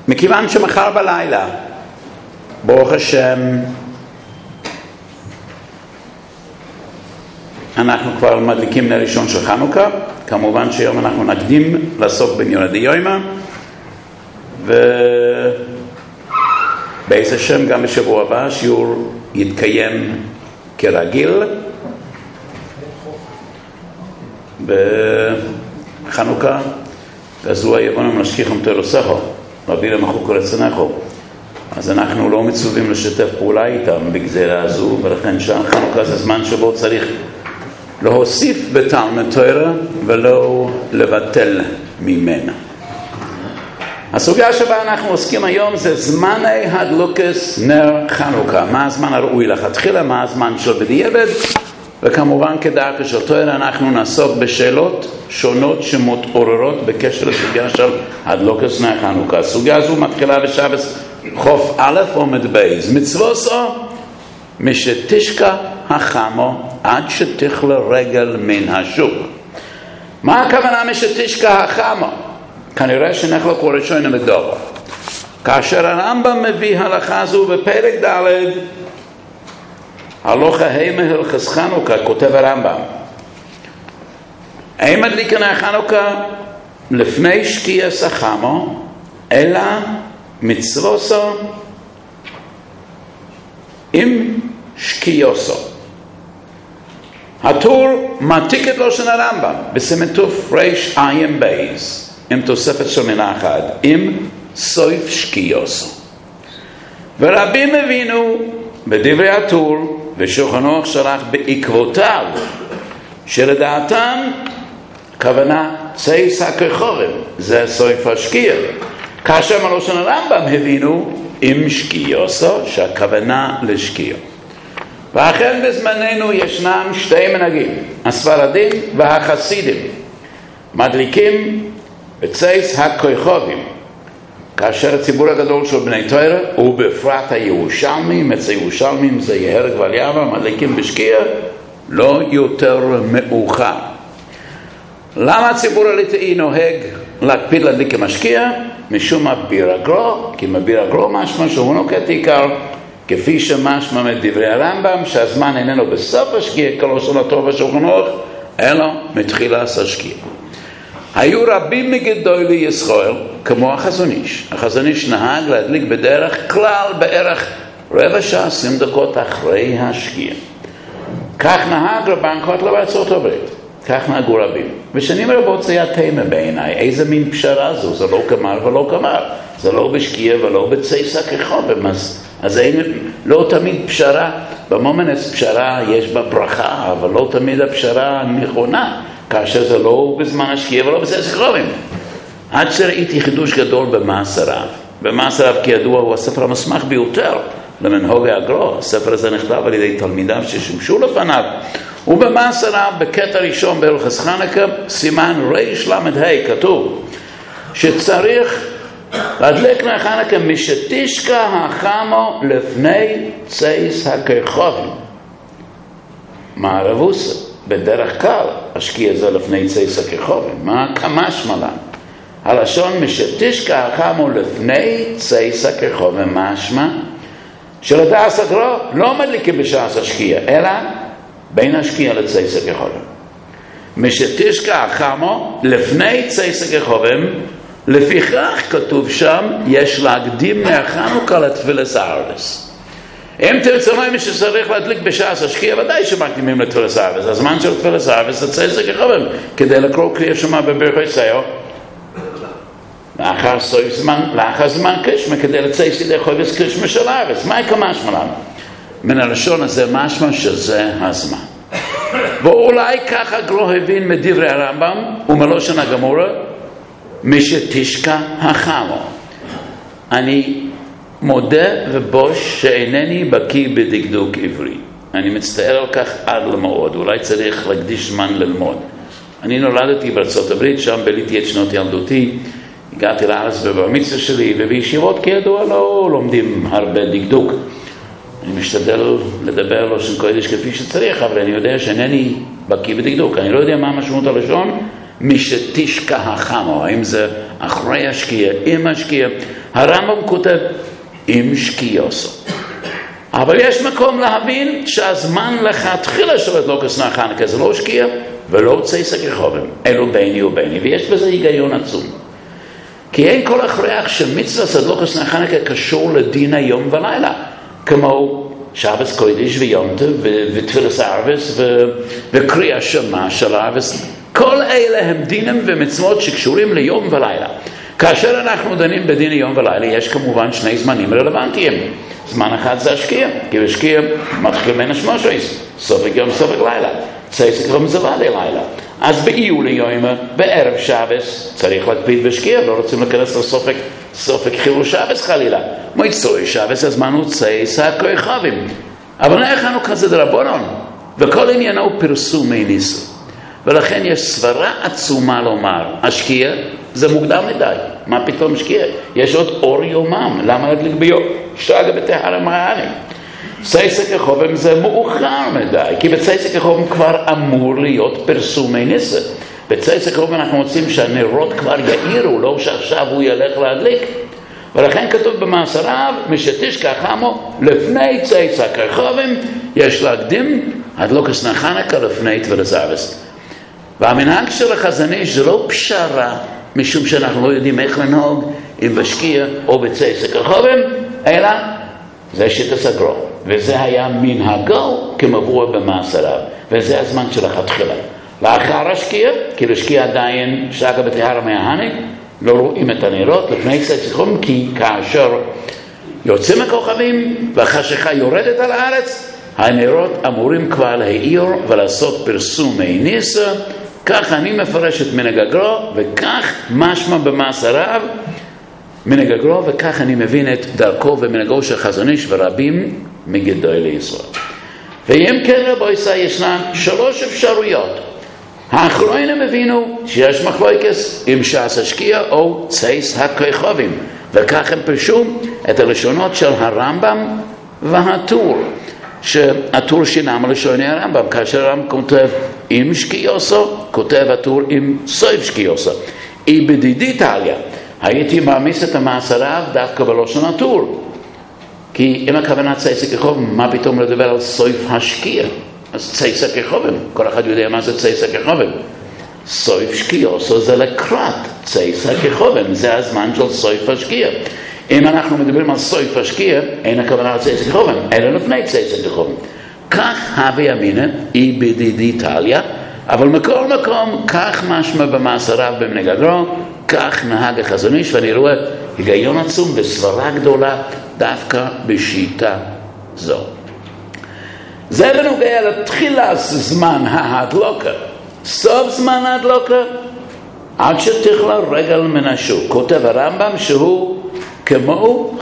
מכיוון שמחר בלילה, ברוך השם, אנחנו כבר מדליקים נר ראשון של חנוכה. כמובן שהיום אנחנו נקדים לעסוק בניורא דיומא, ובעזרת השם גם בשבוע הבא השיעור יתקיים כרגיל בחנוכה. גזרו יבונם להשכיחם תורתך, להביא למחוק רצונך. אז אנחנו לא מצווים לשתף פעולה איתם בגזרה הזו, ולכן שעה חנוכה זה זמן שבו צריך להוסיף בתלמוד תורה ולא לבטל ממנה. הסוגיה שבה אנחנו עוסקים היום זה זמני הדלוקס נר חנוכה. מה הזמן הראוי לכתחילה, מה הזמן של בדיעבד, וכמובן כדרכו של תורה אנחנו נעסוק בשאלות שונות שמתעוררות בקשר לסוגיה של הדלוקס נר חנוכה. הסוגיה הזו מתחילה בשבת חוף א' עמוד בייז. מצווסו משתשקע החמו עד שתכלה רגל מן השוק. מה הכוונה משתשקע החמו? כנראה שנחלק ראשון לדבר. כאשר הרמב"ם מביא הלכה זו בפרק ד' הלכה ה' מהלכות חנוכה, כותב הרמב"ם, אין מדליקין נר חנוכה לפני שקיעת החמו, אלא מצווסו עם שקיעתו. הטור מעתיק את לשון הרמב"ם בסימן תרע"ב עם תוספת של מילה אחת, עם סוף שקיעתו. ורבים הבינו בדברי הטור ושולחן ערוך שלח בעקבותיו שלדעתם כוונה צייס הכוכבים זה סוף השקיעה, כאשר מלושן הרמב"ם הבינו עם שקיעתו שהכוונה לשקיעה. ואכן בזמננו ישנם שתי מנהגים, הספרדים והחסידים מדליקים בצייס הכוכבים, כאשר הציבור הגדול של בני תורה ובפרט הירושלמים, אצל הירושלמים זה יהרג ואליעבר, מדליקים בשקיעה לא יותר מאוחר. למה הציבור הליטאי נוהג להקפיד להדליק המשקיע? משום מביר הגרו, כי מביר הגרו משמע שהוא נוקט עיקר כפי שמשמע מדברי הרמב"ם שהזמן איננו בסוף השקיע כלשונתו בשולחן ערוך אלא מתחילת השקיע. היו רבים מגדולי ישראל כמו החזון איש. החזון איש נהג להדליק בדרך כלל בערך רבע שעה 20 דקות אחרי השקיע. כך נהג רבן קוטלר בארצות הברית, כך נהגו רבים. ושנים רבות זה היה תמה בעיניי, איזה מין פשרה זו, זה לא כמר ולא כמר, זה לא בשקיע ולא בצייס הכוכבים, אז אין, לא תמיד פשרה, במומנס פשרה יש בה ברכה, אבל לא תמיד הפשרה נכונה, כאשר זה לא בזמן השקיע ולא בצייס הכוכבים. עד שראיתי חידוש גדול במעשר רב. במעשר רב כידוע הוא הספר המוסמך ביותר למנהוגי הגרו. הספר הזה נכתב על ידי תלמידיו ששימשו לפניו. ובמעשר רב בקטע ראשון בהלכות חנוכה סימן רל"ה כתוב שצריך להדליק נר חנוכה משתשקע החמו לפני צייס הכוכבים. מערבוסה, בדרך כלל השקיע זה לפני צייס הכוכבים. מה כמשמע לנו? הלשון משתשקע החמו לפני צייס הכוכבים משמע שלדעת הגרו לא מדליקים בשעת השקיע אלא בין השקיע לצייס הכוכבים. משתשקע החמו לפני צייס הכוכבים, לפיכך כתוב שם יש להקדים נר חנוכה לתפילת ערבס. אם תרצו מי שצריך להדליק בשעת השקיע, ודאי שמקדימים לתפילת ערבס. הזמן של תפילת ערבס זה צייס הכוכבים, כדי לקרוא קריאה שמע בברכות סיוע לאחר זמן קשמה, כדי לצייס ידי חובס קשמה של ערבס. מה יקמשמע לנו? מן הלשון הזה משמע שזה הזמן. ואולי ככה גרו הבין מדברי הרמב"ם ומלושן הגמורה משתשקע החמו. אני מודה ובוש שאינני בקיא בדקדוק עברי. אני מצטער על כך עד למאוד. אולי צריך להקדיש זמן ללמוד. אני נולדתי בארצות הברית, שם ביליתי את שנות ילדותי. הגעתי לארץ בבר מצווה שלי, ובישיבות כידוע לא לומדים הרבה דקדוק. אני משתדל לדבר לשון קודש כפי שצריך, אבל אני יודע שאינני בקיא בדקדוק. אני לא יודע מה משמעות הלשון משתשקע החמו, האם זה אחרי השקיע, עם השקיע. הרמב"ם כותב עם שקיוסו. אבל יש מקום להבין שהזמן לכתחילה של הדלוקס נר חנוכה זה לא שקיע ולא צייס הכרחובים, אלו ביני וביני, ויש בזה היגיון עצום. כי אין כל הכרח שמצוות הדלוקס נר חנוכה קשור לדין היום ולילה, כמו שבס קודש ויום טוב ותפילת ערבס וקריאה שמע של ערבס. כל אלה הם דינים ומצוות שקשורים ליום ולילה. כאשר אנחנו דנים בדין יום ולילה, יש כמובן שני זמנים רלוונטיים. זמן אחד זה השקיע, כי השקיע מתחיל מן השמושס, סופק יום סופק לילה, צייס הכרחובים זה ועדי לילה. אז באיולי יום, בערב שבס, צריך להקפיד בשקיע, לא רוצים להיכנס לסופק חילול שבס חלילה. מועצוי שבס, הזמן הוא צייס הכרחובים. אבל נר חנוכה זה דרבנן, וכל עניינו פרסומי ניסו. ולכן יש סברה עצומה לומר, השקיע זה מוקדם מדי. מה פתאום שקיע? יש עוד אור יומם, למה להדליק ביום? שרגע בטהרה מעלים. צייס הכרחובים זה מאוחר מדי, כי בצייס הכרחובים כבר אמור להיות פרסומי ניסה. בצייס הכרחובים אנחנו רוצים שהנרות כבר יאירו, לא שעכשיו הוא ילך להדליק. ולכן כתוב במעשריו, משתשכח עמו, לפני צייס הכרחובים יש להקדים הדלוקס נר חנוכה לפני טבילת ערבס. והמנהג של החזון איש זה לא פשרה, משום שאנחנו לא יודעים איך לנהוג אם בשקיע או בצייס הכרחובים, אלא זה שיטת הגרו. וזה היה מנהגו כמבוא במעשריו, וזה הזמן של הכתחילה. לאחר השקיע, כי לשקיע עדיין שרגע בטהרה מההנק, לא רואים את הנרות לפני צייס הכרחובים, כי כאשר יוצאים הכוכבים והחשיכה יורדת על הארץ, הנרות אמורים כבר להאיר ולעשות פרסומי ניסה. כך אני מפרש את מנהג הגרו, וכך משמע במעשריו מנהג הגרו, וכך אני מבין את דרכו ומנהגו של חזון איש ורבים מגדולי ישראל. ואם כן רבו ישראל, ישנן 3 אפשרויות. האחרונים הבינו שיש מחלוקס אם שעס השקיע או צייס הכרחובים, וכך הם פרשו את הלשונות של הרמב"ם והטור, שהטור שינה מלשוני הרמב"ם. כאשר הרמב"ם כותב עם שקיוסו, כותב הטור עם סויב שקיוסו. אי בדידית עליה, הייתי מעמיס את המעשריו דווקא בלשון הטור, כי אם הכוונה צייס הכרחובים, מה פתאום לדבר על סויב השקיע? אז צייס הכרחובים, כל אחד יודע מה זה צייס הכרחובים. סויב שקיוסו זה לקראת צייס הכרחובים, זה הזמן של סויב השקיע. אם אנחנו מדברים על סויף השקיע, אין הכוונה על צייס הכרחובים, אלא לפני צייס הכרחובים. כך הווה אמינא, אי בדידית עליה, אבל מכל מקום, כך משמע במעשריו במנהג הגרו, כך נהג החזון איש, ואני רואה היגיון עצום וסברה גדולה דווקא בשיטה זו. זה בנוגע לתחילת זמן ההדלוקה. סוף זמן ההדלוקה, עד שתכלה רגל מן השוק. כותב הרמב"ם שהוא כמו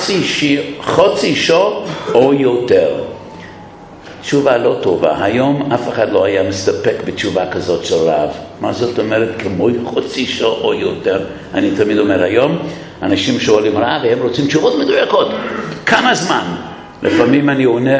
חצי שעה או יותר. תשובה לא טובה. היום אף אחד לא היה מסתפק בתשובה כזאת של רב. מה זאת אומרת כמו חצי שעה או יותר? אני תמיד אומר היום, אנשים שואלים רב והם רוצים תשובות מדויקות. כמה זמן? לפעמים אני עונה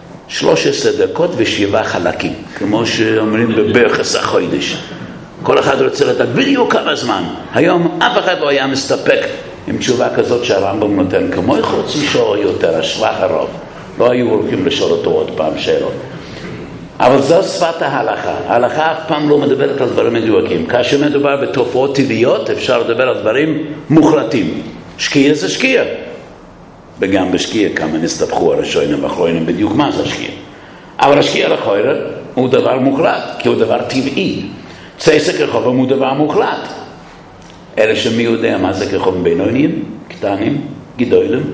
13 דקות ו7 חלקים, כמו שאומרים בברכס החודש. כל אחד רוצה לדעת בדיוק כמה זמן. היום אף אחד לא היה מסתפק עם תשובה כזאת שהרמב"ם נותן כמו חצי שעה או יותר, השבח הרוב. לא היו הולכים לשאול אותו עוד פעם שאלות. אבל זו שפת ההלכה. ההלכה אף פעם לא מדברת על דברים מדויקים. כאשר מדובר בתופעות טבעיות, אפשר לדבר על דברים מוחלטים. שקיע זה שקיע. וגם בשקיע כמה נסתבכו הראשונים ואחרונים בדיוק מה זה שקיע. אבל השקיע לכאורה הוא דבר מוחלט, כי הוא דבר טבעי. צייס הכרחובים הוא דבר מוחלט. אלה שמי יודע מה זה כרחובים בינוניים, קטנים, גדולים.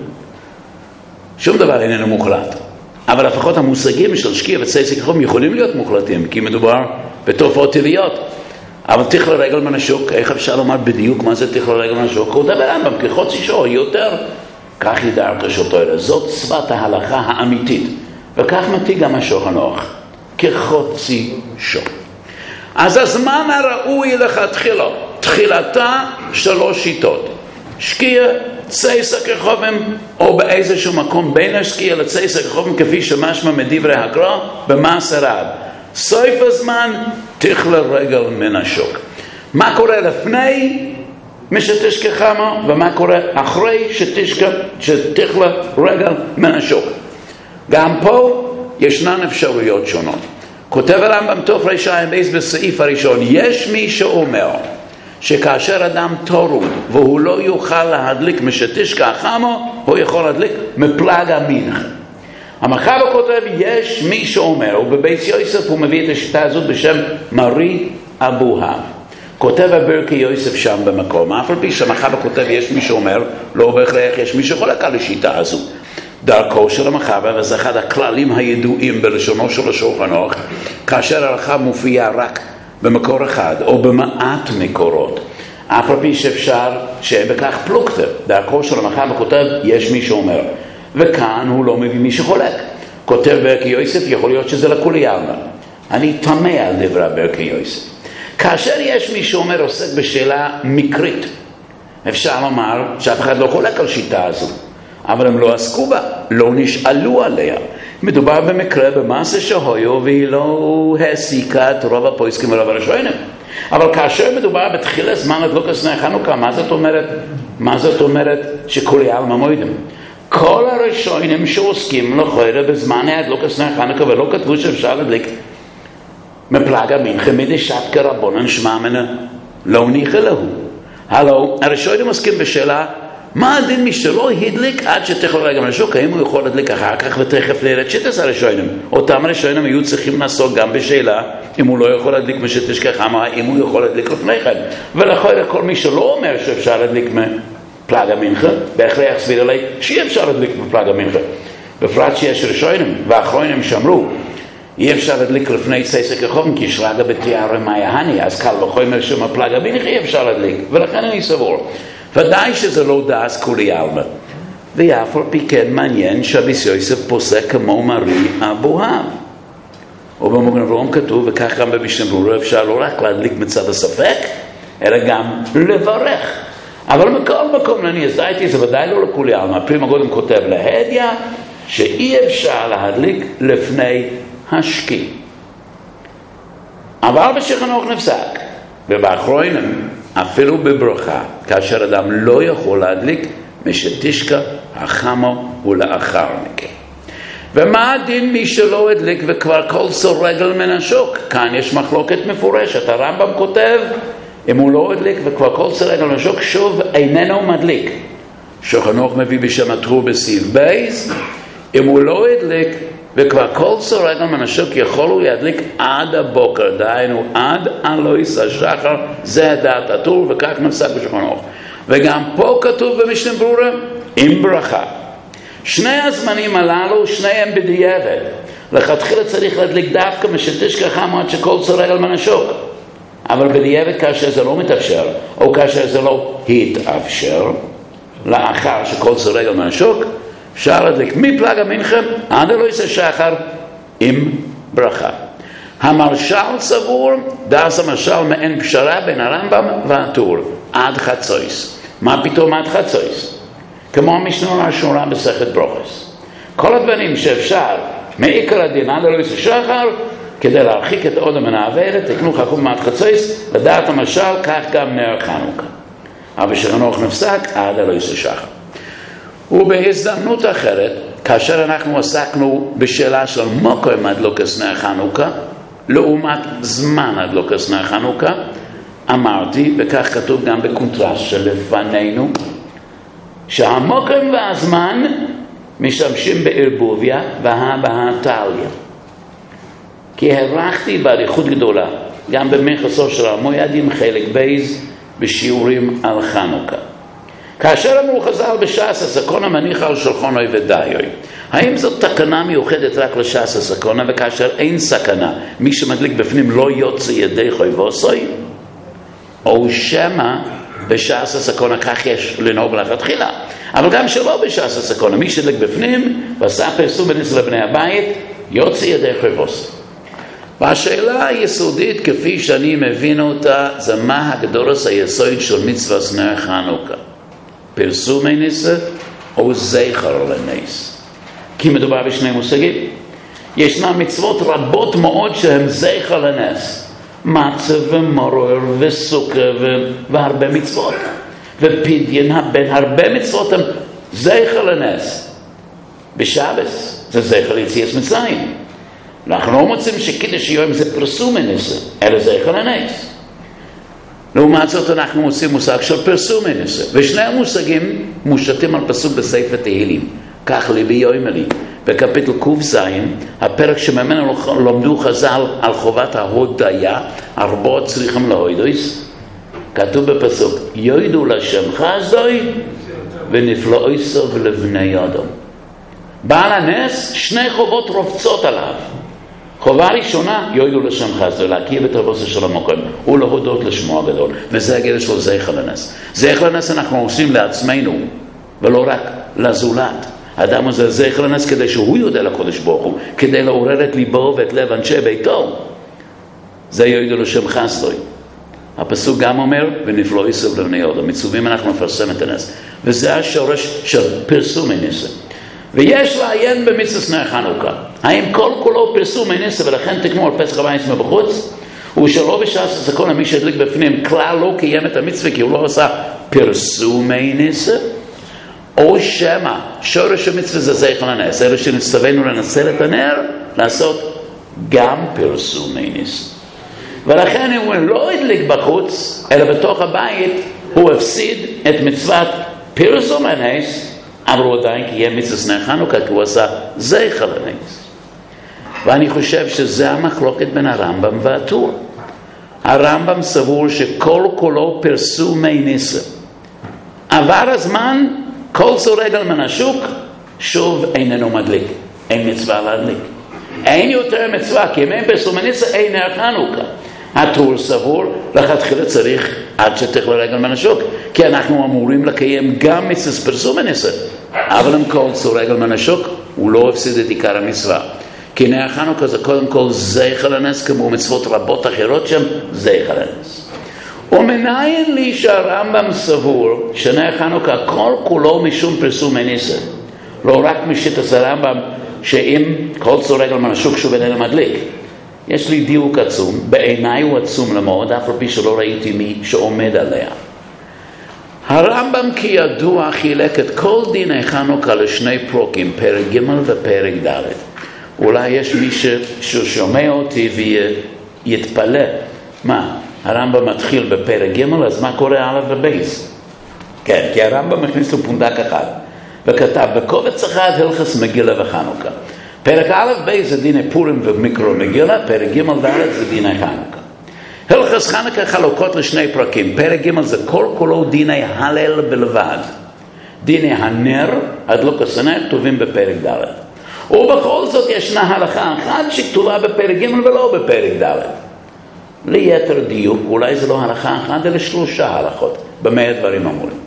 שום דבר איננו מוחלט. אבל לפחות המושגים של שקיע וצייס הכרחובים יכולים להיות מוחלטים, כי מדובר בתופעות טבעיות. אבל תכלה רגל מן השוק, איך אפשר לומר בדיוק מה זה תכלה רגל מן השוק? הוא דבר עליו כחצי שעה או יותר. כך ידע כשותו אלה. זאת שפת ההלכה האמיתית. וכך מתיג גם השולחן ערוך. כחצי שעה. אז הזמן הראוי לכתחילה. תחילתה 3 שיטות. שקיע, צייס הכרחובים, או באיזשהו מקום בין השקיע לצייס הכרחובים, כפי שמשמע מדברי הגרו, במעשריו. סוף הזמן, תכלה רגל מן השוק. מה קורה לפני? משתשכחמו, ומה קורה אחרי שתכלה רגל מן השוק. גם פה ישנן אפשרויות שונות. כותב הרמב"ם תרע"ב בסעיף הראשון, יש מי שאומר שכאשר אדם טרוד והוא לא יוכל להדליק משתשכחמו, הוא יכול להדליק מפלג המנחה. המחבר כותב, יש מי שאומר, ובבית יוסף הוא מביא את השיטה הזאת בשם מרי אבוהב. כותב הברקי יוסף שם במקום, אף על פי שהמחבר כותב יש מי שאומר, לא בהכרח יש מי שחולק על השיטה הזו. דרכו של המחבר, וזה אחד הכללים הידועים בלשונו של השולחן ערוך, כאשר ההלכה מופיעה רק במקור אחד או במעט מקורות, אף על פי שאפשר שבכך פלוגתא. דרכו של המחבר כותב יש מי שאומר, וכאן הוא לא מביא מי שחולק. כותב ברקי יוסף, יכול להיות שזה לכולי עלמא. אני תמה על דברי ברקי יוסף. כאשר יש מי שאומר עוסק בשאלה מקרית, אפשר לומר שאף אחד לא חולק על שיטה הזו, אבל הם לא עסקו בה, לא נשאלו עליה. מדובר במקרה במעשה שהיו והיא לא העסיקה את רוב הפוסקים ורוב הראשונים. אבל כאשר מדובר בתחילה זמן הדלוקת נר חנוכה, מה זאת אומרת שכולי עלמא מועדים? כל הראשונים שעוסקים לכאורה בזמן הדלוקת נר חנוכה ולא כתבו שאפשר להדליק מפלג המנחה מדשת כרבונן שמע מנה לא ניחא להו. הלא הראשונים עוסקים בשאלה מה הדין מי שלא הדליק עד שתכלה רגל מן השוק, האם הוא יכול להדליק אחר כך ותכף לראות שיטת הראשונים. אותם הראשונים היו צריכים לעסוק גם בשאלה אם הוא לא יכול להדליק משתשכחמו, האם הוא יכול להדליק לפני כן. ולכן כל מי שלא אומר שאפשר להדליק מפלג המנחה, בהכרח סביר עלי שאי אפשר להדליק מפלג המנחה. בפרט שיש ראשונים ואחרונים שאמרו אי אפשר להדליק לפני צייסק החום כי שרגע בתיארה מהיהני, אז קל וחומר שמפלג המנחה אי אפשר להדליק, ולכן אני סבור ודאי שזה לא דעת כולי עלמא. ואף על פי כן מעניין שרבי יוסף פוסק כמו מרי אבוהב. ובמגן אברהם כתוב, וכך גם במשנה ברורה, אפשר לא רק להדליק מצד הספק, אלא גם לברך. אבל מכל מקום אני הזדהיתי, זה ודאי לא לכולי עלמא. פרי מגודם כותב להדיא, שאי אפשר להדליק לפני השקיע. אבל בשולחן ערוך נפסק, ובאחרונים אפילו בברכה, כאשר אדם לא יכול להדליק משתשכחמו ולאחר מכן. ומה הדין מי שלא הדליק וכבר כלסו רגל מן השוק? כאן יש מחלוקת מפורשת. הרמב"ם כותב, אם הוא לא הדליק וכבר כלסו רגל מן השוק, שוב איננו מדליק. שולחן ערוך מביא בשם הטור בסעיף בייס, אם הוא לא הדליק וכבר כלסו רגל מן השוק, יכול הוא להדליק עד הבוקר, דהיינו עד עלויס השחר, זה דעת הטור, וכך נפסק בשולחן ערוך. וגם פה כתוב במשנה ברורה, עם ברכה. שני הזמנים הללו, שניהם בדיעבד. לכתחילה צריך להדליק דווקא משתשכחמו עד שכלסו רגל מן השוק. אבל בדיעבד כאשר זה לא מתאפשר, או כאשר זה לא התאפשר, לאחר שכלסו רגל מן השוק, אפשר להדליק מפלג המנחה עד עלויס השחר עם ברכה. המרשל סבור, דעת המרשל מעין פשרה בין הרמב"ם והטור, עד חצויס. מה פתאום עד חצויס? כמו המשנה השורה במסכת ברוכות. כל הדברים שאפשר מעיקר הדין עד עלויס השחר, כדי להרחיק את אודם מן העברת, תקנו חכום עד חצויס, לדעת המשל, כך גם נר חנוכה. אבל שולחן ערוך נפסק עד עלויס השחר. ובהזדמנות אחרת, כאשר אנחנו עסקנו בשאלה של מוקם הדלוקת נר חנוכה, לעומת זמן הדלוקת נר חנוכה, אמרתי, וכך כתוב גם בקונטרסט שלפנינו, שהמוקם והזמן משתמשים בערבוביה והבהתליה. כי הרחתי בעריכות גדולה, גם במכסו של המועדים חלק בייז בשיעורים על חנוכה. כאשר אמרו חז"ל בש"ס הסכונה מניחה על שולחן ודאיוי, האם זאת תקנה מיוחדת רק לש"ס הסכונה, וכאשר אין סכנה מי שמדליק בפנים לא יוצא ידי חויבוסוי, או שמה בש"ס הסכונה כך יש לנהוג לכתחילה, אבל גם שלא בש"ס הסכונה מי שדליק בפנים ועשה פרסום בניס לבני הבית יוצא ידי חויבוסוי. והשאלה היסודית כפי שאני מבין אותה זה מה הגדולת היסוד של מצוות נר חנוכה, פרסומי ניסה או זכר לנס? כי מדובר בשני מושגים. ישנן מצוות רבות מאוד שהן זכר לנס, מצה ומרור וסוכה והרבה מצוות. ופדיון בין הרבה מצוות הם זכר לנס. בשבס זה זכר יציאת מצרים. אנחנו לא מוצאים שקידוש יום זה פרסום מנסה, אלא זכר לנס. לעומת זאת אנחנו מוצאים מושג של פרסום מנסה, ושני המושגים מושתים על פסוק בספר תהילים. כך ליבי יאמר לי, בקפיטל ק"ז, הפרק שממנו לומדו חז"ל על חובת ההודיה, 4 צריכים להודות, כתוב בפסוק, יודו לשם חסדוי ונפלאותיו לבני אדם. בעל הנס, 2 חובות רובצות עליו. חובה ראשונה, יודו לשם חסדוי, להכיר את הרבוסה של המקום, ולהודות לשמו הגדול. וזה הגדר של זכר לנס. זכר לנס אנחנו עושים לעצמנו, ולא רק לזולת. האדם הזה זכר לנס כדי שהוא יודע לקודש ברוך הוא, כדי לעורר את ליבו ואת לב אנשי ביתו. זה יודו לשם חסדוי. הפסוק גם אומר, ונפלאותיו לבני אדם. מצווים אנחנו נפרסם את הנס. וזה השורש של פרסום הנס. ויש לעיין במצוות נר חנוכה. האם כל כולו פרסום הנס, ולכן תקנו על פסח הבא מבחוץ? ושלא בשעת הסכון מי שהדליק בפנים כלל לא קיים את המצווה, כי הוא לא עשה פרסום הנס, או שמה שורש המצווה זה זכר לנס. אלו שנצטווינו לנצל את הנר, לעשות גם פרסום הנס. ולכן הוא לא הדליק בחוץ, אלא בתוך הבית הוא הפסיד את מצוות פרסום הנס, אבל הוא עדיין קיים מצוות נר חנוכה, כי הוא עשה זכר לנס. ואני חושב שזה המחלוקת בין הרמב"ם והטור. הרמב"ם סבור שכל כולו פרסום הנס. עבר הזמן, כל זורק מן השוק, שוב איננו מדליק. אין מצווה להדליק. אין יותר מצווה, כי אם אין פרסום הנס, אין נר חנוכה. הטור סבור, לכתחילה צריך עד שתכלה רגל מן השוק, כי אנחנו אמורים לקיים גם מצוות פרסום הנס, אבל עם כל זורק מן השוק, הוא לא הפסיד את עיקר המצווה. כי נר חנוכה זה קודם כל זכר לנס, כמו מצוות רבות אחרות שם, זכר לנס. ומנין לי שהרמב"ם סבור שנר חנוכה כל כולו משום פרסום הנס, לא רק משיטת הרמב"ם שאם כל זורק מן השוק שוב איננו מדליק. יש לי דיוק עצום, בעיניי הוא עצום למאוד, אף על פי שלא ראיתי מי שעומד עליה. הרמב"ם כידוע חילק את כל דיני חנוכה לשני פרקים, פרק ג' ופרק ד'. אולי יש מי ששומע אותי ויתפלא. מה, הרמב"ם מתחיל בפרק ג', אז מה קורה הלאה בבייס? כן, כי הרמב"ם הכניס לו פונדק אחד, וכתב בקובץ אחד הלכס מגילה וחנוכה. פרק א' בייס זה דיני פורים ומיקרו מגילה, פרק ג' ד' זה דיני חנוכה. הלכס חנוכה חלוקות לשני פרקים. פרק ג' זה כל כולו דיני הלל בלבד. דיני הנר, הדלוקת הנר, כתובים בפרק ד'. ובכל זאת ישנה הלכה אחת שכתובה בפרק ג' ולא בפרק ד'. ליתר דיוק, אולי זה לא הלכה אחת, אלא 3 הלכות. במה הדברים אמורים?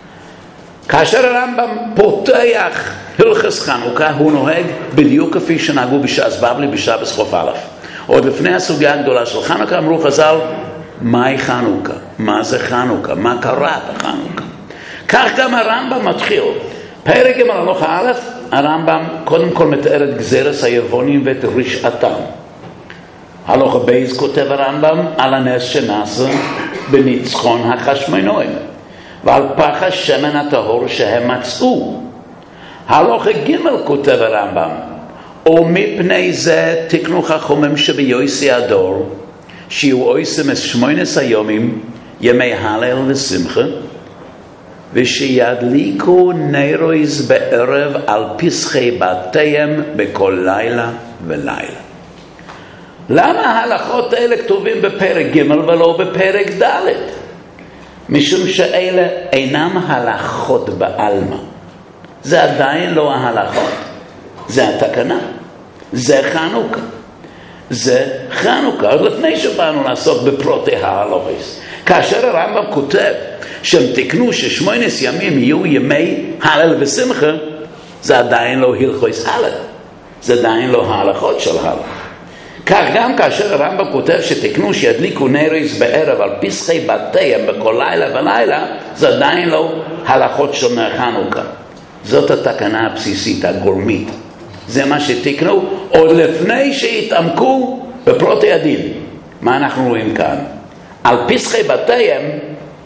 כאשר הרמב"ם פותח הלכס חנוכה, הוא נוהג בדיוק כפי שנהגו בש"ס בבלי בשבס חוף א'. עוד לפני הסוגיה הגדולה של חנוכה אמרו חז"ל, מהי חנוכה? מה זה חנוכה? מה קרה בחנוכה? כך גם הרמב"ם מתחיל. פרק ג' הלכה א', הרמב"ם קודם כל מתאר את גזירת היוונים ואת רשעתם. הלכה בייס כותב הרמב"ם על הנס שנעשה בניצחון החשמונאים ועל פח השמן הטהור שהם מצאו. הלכה ג' כותב הרמב"ם, ומפני זה תקנו חכמים שביוסי הדור, שיהיו עושים 8 ימים, ימי הלל ושמחה, ושידליקו נרויז בערב על פסחי בתיהם בכל לילה ולילה. למה ההלכות האלה כתובים בפרק ג' ולא בפרק ד'? משום שאלה אינם הלכות בעלמא. זה עדיין לא ההלכות. זה התקנה. זה חנוכה. זה חנוכה. עוד לפני שבאנו לעסוק בפרוטי ההלוכס. כאשר הרמב"ם כותב שהם תקנו ש8 ימים יהיו ימי הלל ושמחה, זה עדיין לא הלכות הלל. זה עדיין לא ההלכות של הלל. כך גם כאשר הרמב"ם כותב שתקנו שידליקו נרויז בערב על פסחי בתיהם בכל לילה ולילה, זה עדיין לא הלכות של נר חנוכה. זאת התקנה הבסיסית, הגורמית. זה מה שתקנו עוד לפני שהתעמקו בפרוטי הדין. מה אנחנו רואים כאן? על פסחי בתיהם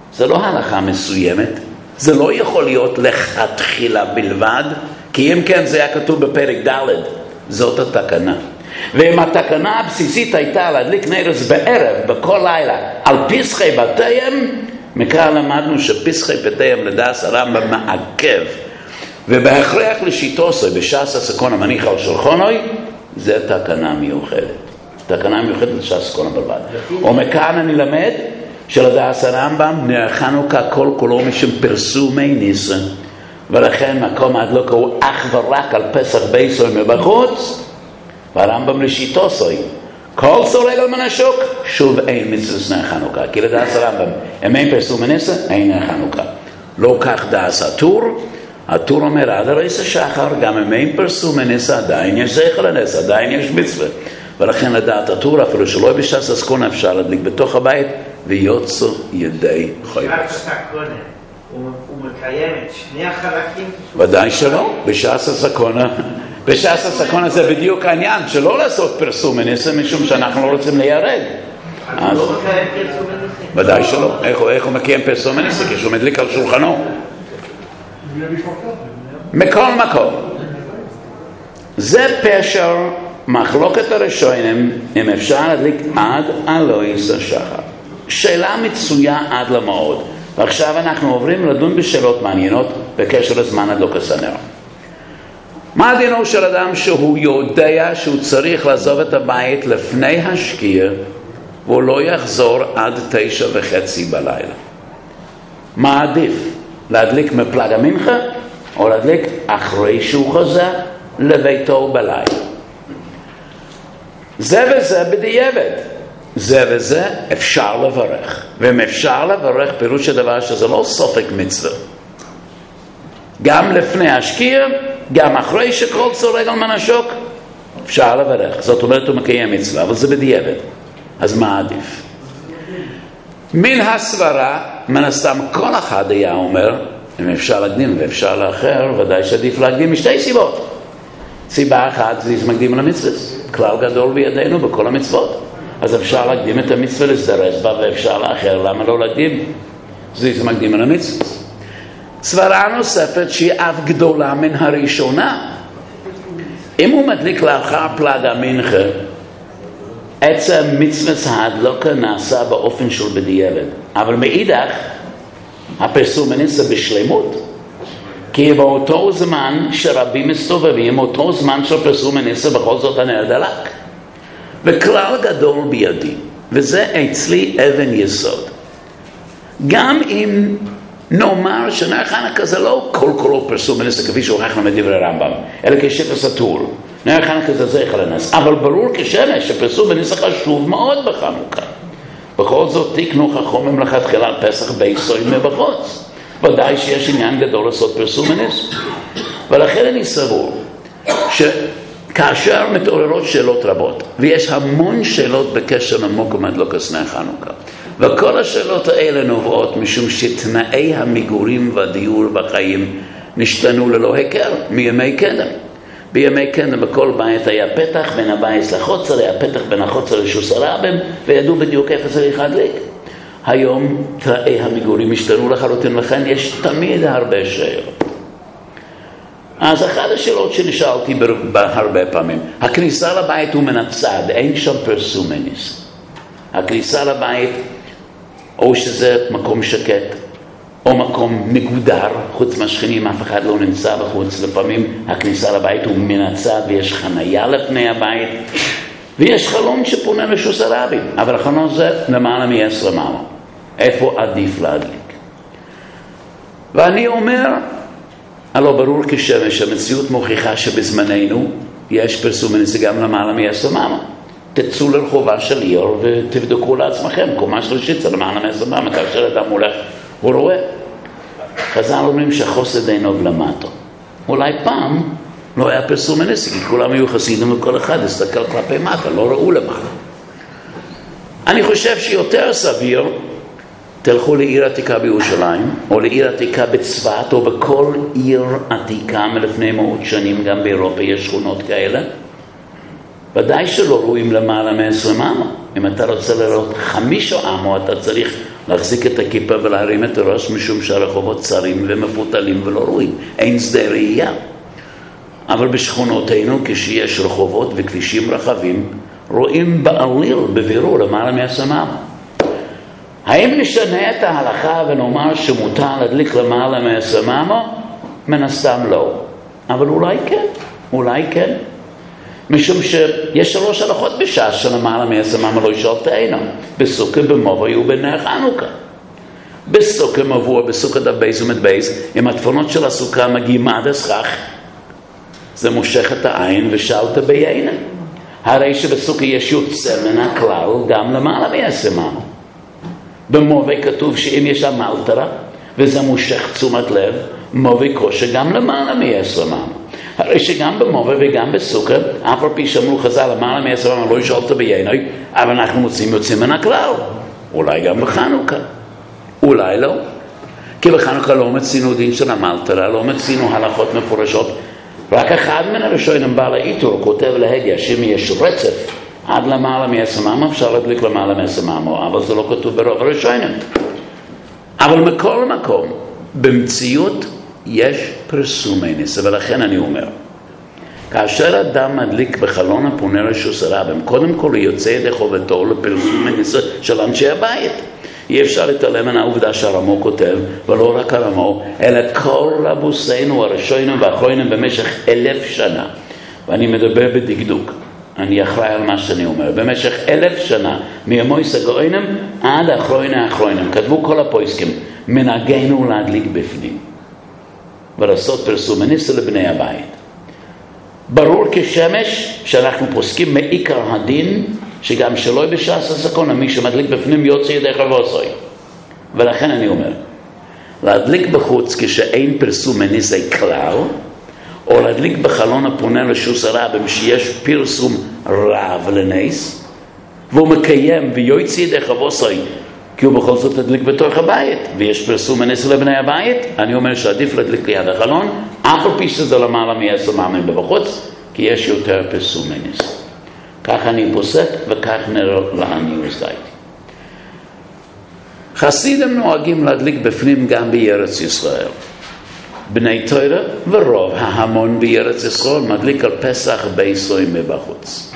זה לא הלכה מסוימת, זה לא יכול להיות לכתחילה בלבד, כי אם כן זה היה כתוב בפרק ד', זאת התקנה. ואם התקנה הבסיסית הייתה להדליק נרס בערב, בכל לילה, על פסחי בתיהם, מכאן למדנו שפסחי בתיהם לדעת הרמב"ם מעכב, ובהכרח לשיטוסוי בש"ס הסכון המניח על שולחונוי, זה תקנה מיוחדת. תקנה מיוחדת לש"ס הסכון בלבד. ומכאן אני למד שלדעת הרמב"ם נר חנוכה כל כולו משום פרסומי ניסה, ולכן מקום ההדלקה הוא אך ורק על פסח בייסוי מבחוץ, והרמב"ם לשיטוסוי כל סורג על מנשוק, שוב אין מצוות נר חנוכה, כי לדעת הרמב"ם אם אין פרסומי ניסה, אין נר חנוכה. לא כך דעת הטור, הטור אומר עד הריס השחר, גם אם אין פרסומי ניסה עדיין יש זכר לניסה, עדיין יש מצווה, ולכן לדעת הטור אפילו שלא בש"ס הסכונה אפשר להדליק בתוך הבית ויוצאו ידי חייבס. הוא מקיים את שני החלקים? ודאי שלא, בש"ס הסכונה. בש"ס הסכונה זה בדיוק העניין, שלא לעשות פרסום מניסה, משום שאנחנו לא רוצים להיהרג. אז הוא לא מקיים פרסום מניסה? ודאי שלא. איך הוא מקיים פרסום מניסה? כשהוא מדליק על שולחנו. מכל מקום. זה פשר מחלוקת הראשונים, אם אפשר להדליק עד אלוהיס השחר. שאלה מצויה עד למאוד. ועכשיו אנחנו עוברים לדון בשאלות מעניינות בקשר לזמן הדלוקת הנר. מה דינו של אדם שהוא יודע שהוא צריך לעזוב את הבית לפני השקיע והוא לא יחזור עד 9:30 בלילה? מה עדיף? להדליק מפלג המנחה או להדליק אחרי שהוא חוזר לביתו בלילה? זה וזה בדיעבד. זה וזה אפשר לברך, ואם אפשר לברך פירוש הדבר שזה לא סופק מצווה, גם לפני השקיע, גם אחרי שכל צורג על מנשוק אפשר לברך, זאת אומרת הוא מקיים מצווה, אבל זה בדיעבד. אז מה עדיף? מן הסברה, מן הסתם כל אחד היה אומר אם אפשר להקדים ואפשר לאחר, ודאי שעדיף להקדים משתי סיבות. סיבה אחת זה מקדים למצווה, כלל גדול בידינו בכל המצוות, אז אפשר להקדים את המצווה לסדרס בה ואפשר לאחר, למה לא להקדים? זה מקדים על המצווה. סברה נוספת שהיא אף גדולה מן הראשונה, אם הוא מדליק לאחר פלג המנחה, עצם מצווה ההדלוקה נעשה באופן של בדיעבד, אבל מאידך הפרסום מניסה בשלמות, כי באותו זמן שרבים מסתובבים, אותו זמן של פרסום מניסה בכל זאת הנר דלק. וכלל גדול בידי, וזה אצלי אבן יסוד. גם אם נאמר שנר חנוכה זה לא כל כולו פרסום מניסה כפי שהוכחנו מדברי רמב"ם, אלא כשפס הטור. נר חנוכה זה זכר לנס, אבל ברור כשמש שפרסום מניסה חשוב מאוד בחנוכה. בכל זאת תקנו חכמים מלכתחילה על פסח בייסוי מבחוץ. ודאי שיש עניין גדול לעשות פרסום מניסה. ולכן אני סבור כאשר מתעוררות שאלות רבות, ויש המון שאלות בקשר למקום הדלוקת נר חנוכה, וכל השאלות האלה נובעות משום שתנאי המגורים והדיור בחיים נשתנו ללא הכר מימי קדם. בימי קדם בכל בית היה פתח בין הבית לחוצר, היה פתח בין החוצר לשוס הרבים, וידעו בדיוק איפה צריך להדליק. היום תנאי המגורים השתנו לחלוטין, לכן יש תמיד הרבה שאלות. אז אחת השאלות שנשאלתי בהרבה פעמים, הכניסה לבית הוא מן הצד, אין שם פרסום מניסה. הכניסה לבית, או שזה מקום שקט, או מקום מגודר, חוץ מהשכנים, אף אחד לא נמצא בחוץ. לפעמים הכניסה לבית הוא מן הצד, ויש חנייה לפני הבית, ויש חלון שפונה לשוס הרבים, אבל החלון זה למעלה מ10 מעלות. איפה עדיף להדליק? ואני אומר, הלא ברור כשמש, המציאות מוכיחה שבזמננו יש פרסום מניסה גם למעלה מ10 מעלות. תצאו לרחובה של עיר ותבדקו לעצמכם, קומה שלישית זה למעלה מ10 מעלות, כאשר אדם הולך, הוא רואה. חז"ל אומרים שהחוסד אינו למטה. אולי פעם לא היה פרסום מניסה, כי כולם היו חסידים וכל אחד הסתכל כלפי מטה, לא ראו למעלה. אני חושב שיותר סביר, תלכו לעיר עתיקה בירושלים, או לעיר עתיקה בצפת, או בכל עיר עתיקה מלפני מאות שנים, גם באירופה יש שכונות כאלה. ודאי שלא רואים למעלה מ10 מעלות. אם אתה רוצה לראות 5 עמו, אתה צריך להחזיק את הכיפה ולהרים את הראש, משום שהרחובות צרים ומפותלים ולא רואים. אין שדה ראייה. אבל בשכונותינו, כשיש רחובות וכבישים רחבים, רואים בעליל בבירור למעלה מ10 עמו. האם נשנה את ההלכה ונאמר שמותר להדליק למעלה מ10 עמו? מן הסתם לא. אבל אולי כן. משום שיש 3 הלכות בש"ס שלמעלה מ10 עמו לא ישאל תאינו. בסוכה, במובוי ובנר חנוכה. בסוכה מבוא, בסוכה דף בייס ומת בייס, אם הדפנות של הסוכה מגיעים עד הסכך, זה מושך את העין ושאלת בעינה. הרי שבסוכה יש יוצא מן הכלל גם למעלה מ10 עמו. במובוי כתוב שאם יש המלטרה, וזה מושך תשומת לב, מובוי קושי גם למעלה מ10 עמו. הרי שגם במובוי וגם בסוכה, אף על פי שאמרו חז"ל למעלה מ10 עמו לא ישאלת בעיני, אבל אנחנו יוצאים מן הכלל. אולי גם בחנוכה. אולי לא. כי בחנוכה לא מצינו דין של המלטרה, לא מצינו הלכות מפורשות. רק אחד מן הראשונים בעל האיתור כותב להגיע שאם יש רצף עד למעלה מ10 עמו, אפשר להדליק למעלה מ10 עמו, אבל זה לא כתוב ברוב הראשונים. אבל מכל מקום, במציאות יש פרסומי ניסה, ולכן אני אומר, כאשר אדם מדליק בחלון הפונה רשוס הרבים, קודם כל הוא יוצא ידי חובתו לפרסומי ניסה של אנשי הבית. אי אפשר להתעלם מן העובדה שהרמו כותב, ולא רק הרמו, אלא כל רבוסינו הראשונים והאחרונים במשך 1000 שנה. ואני מדבר בדקדוק. אני אחראי על מה שאני אומר. במשך 1000 שנה, מימויס הגוינים עד האחרונים, כתבו כל הפויסקים, מנהגנו להדליק בפנים. ולעשות פרסומי ניסה לבני הבית. ברור כשמש שאנחנו פוסקים מעיקר הדין, שגם שלא בש"ס הסכונה, מי שמדליק בפנים יוצא ידי חבוסוי. ולכן אני אומר, להדליק בחוץ כשאין פרסומי ניסה כלל, או להדליק בחלון הפונה לשוס הרבים שיש פרסום רב לנס, והוא מקיים ויוצא ידי חבוסוי, כי הוא בכל זאת להדליק בתוך הבית, ויש פרסומי ניסה לבני הבית, אני אומר שעדיף להדליק ליד החלון, אף על פי שזה למעלה מ10 עמו בחוץ, כי יש יותר פרסומי ניסה. כך אני פוסק וכך נראה לאן יוזדייתי. חסידים נוהגים להדליק בפנים גם בארץ ישראל. בני תורה ורוב ההמון בארץ ישראל מדליק על פסח ביסוי מבחוץ.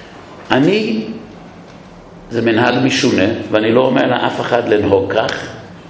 זה מנהג משונה, ואני לא אומר לאף אחד לנהוג כך.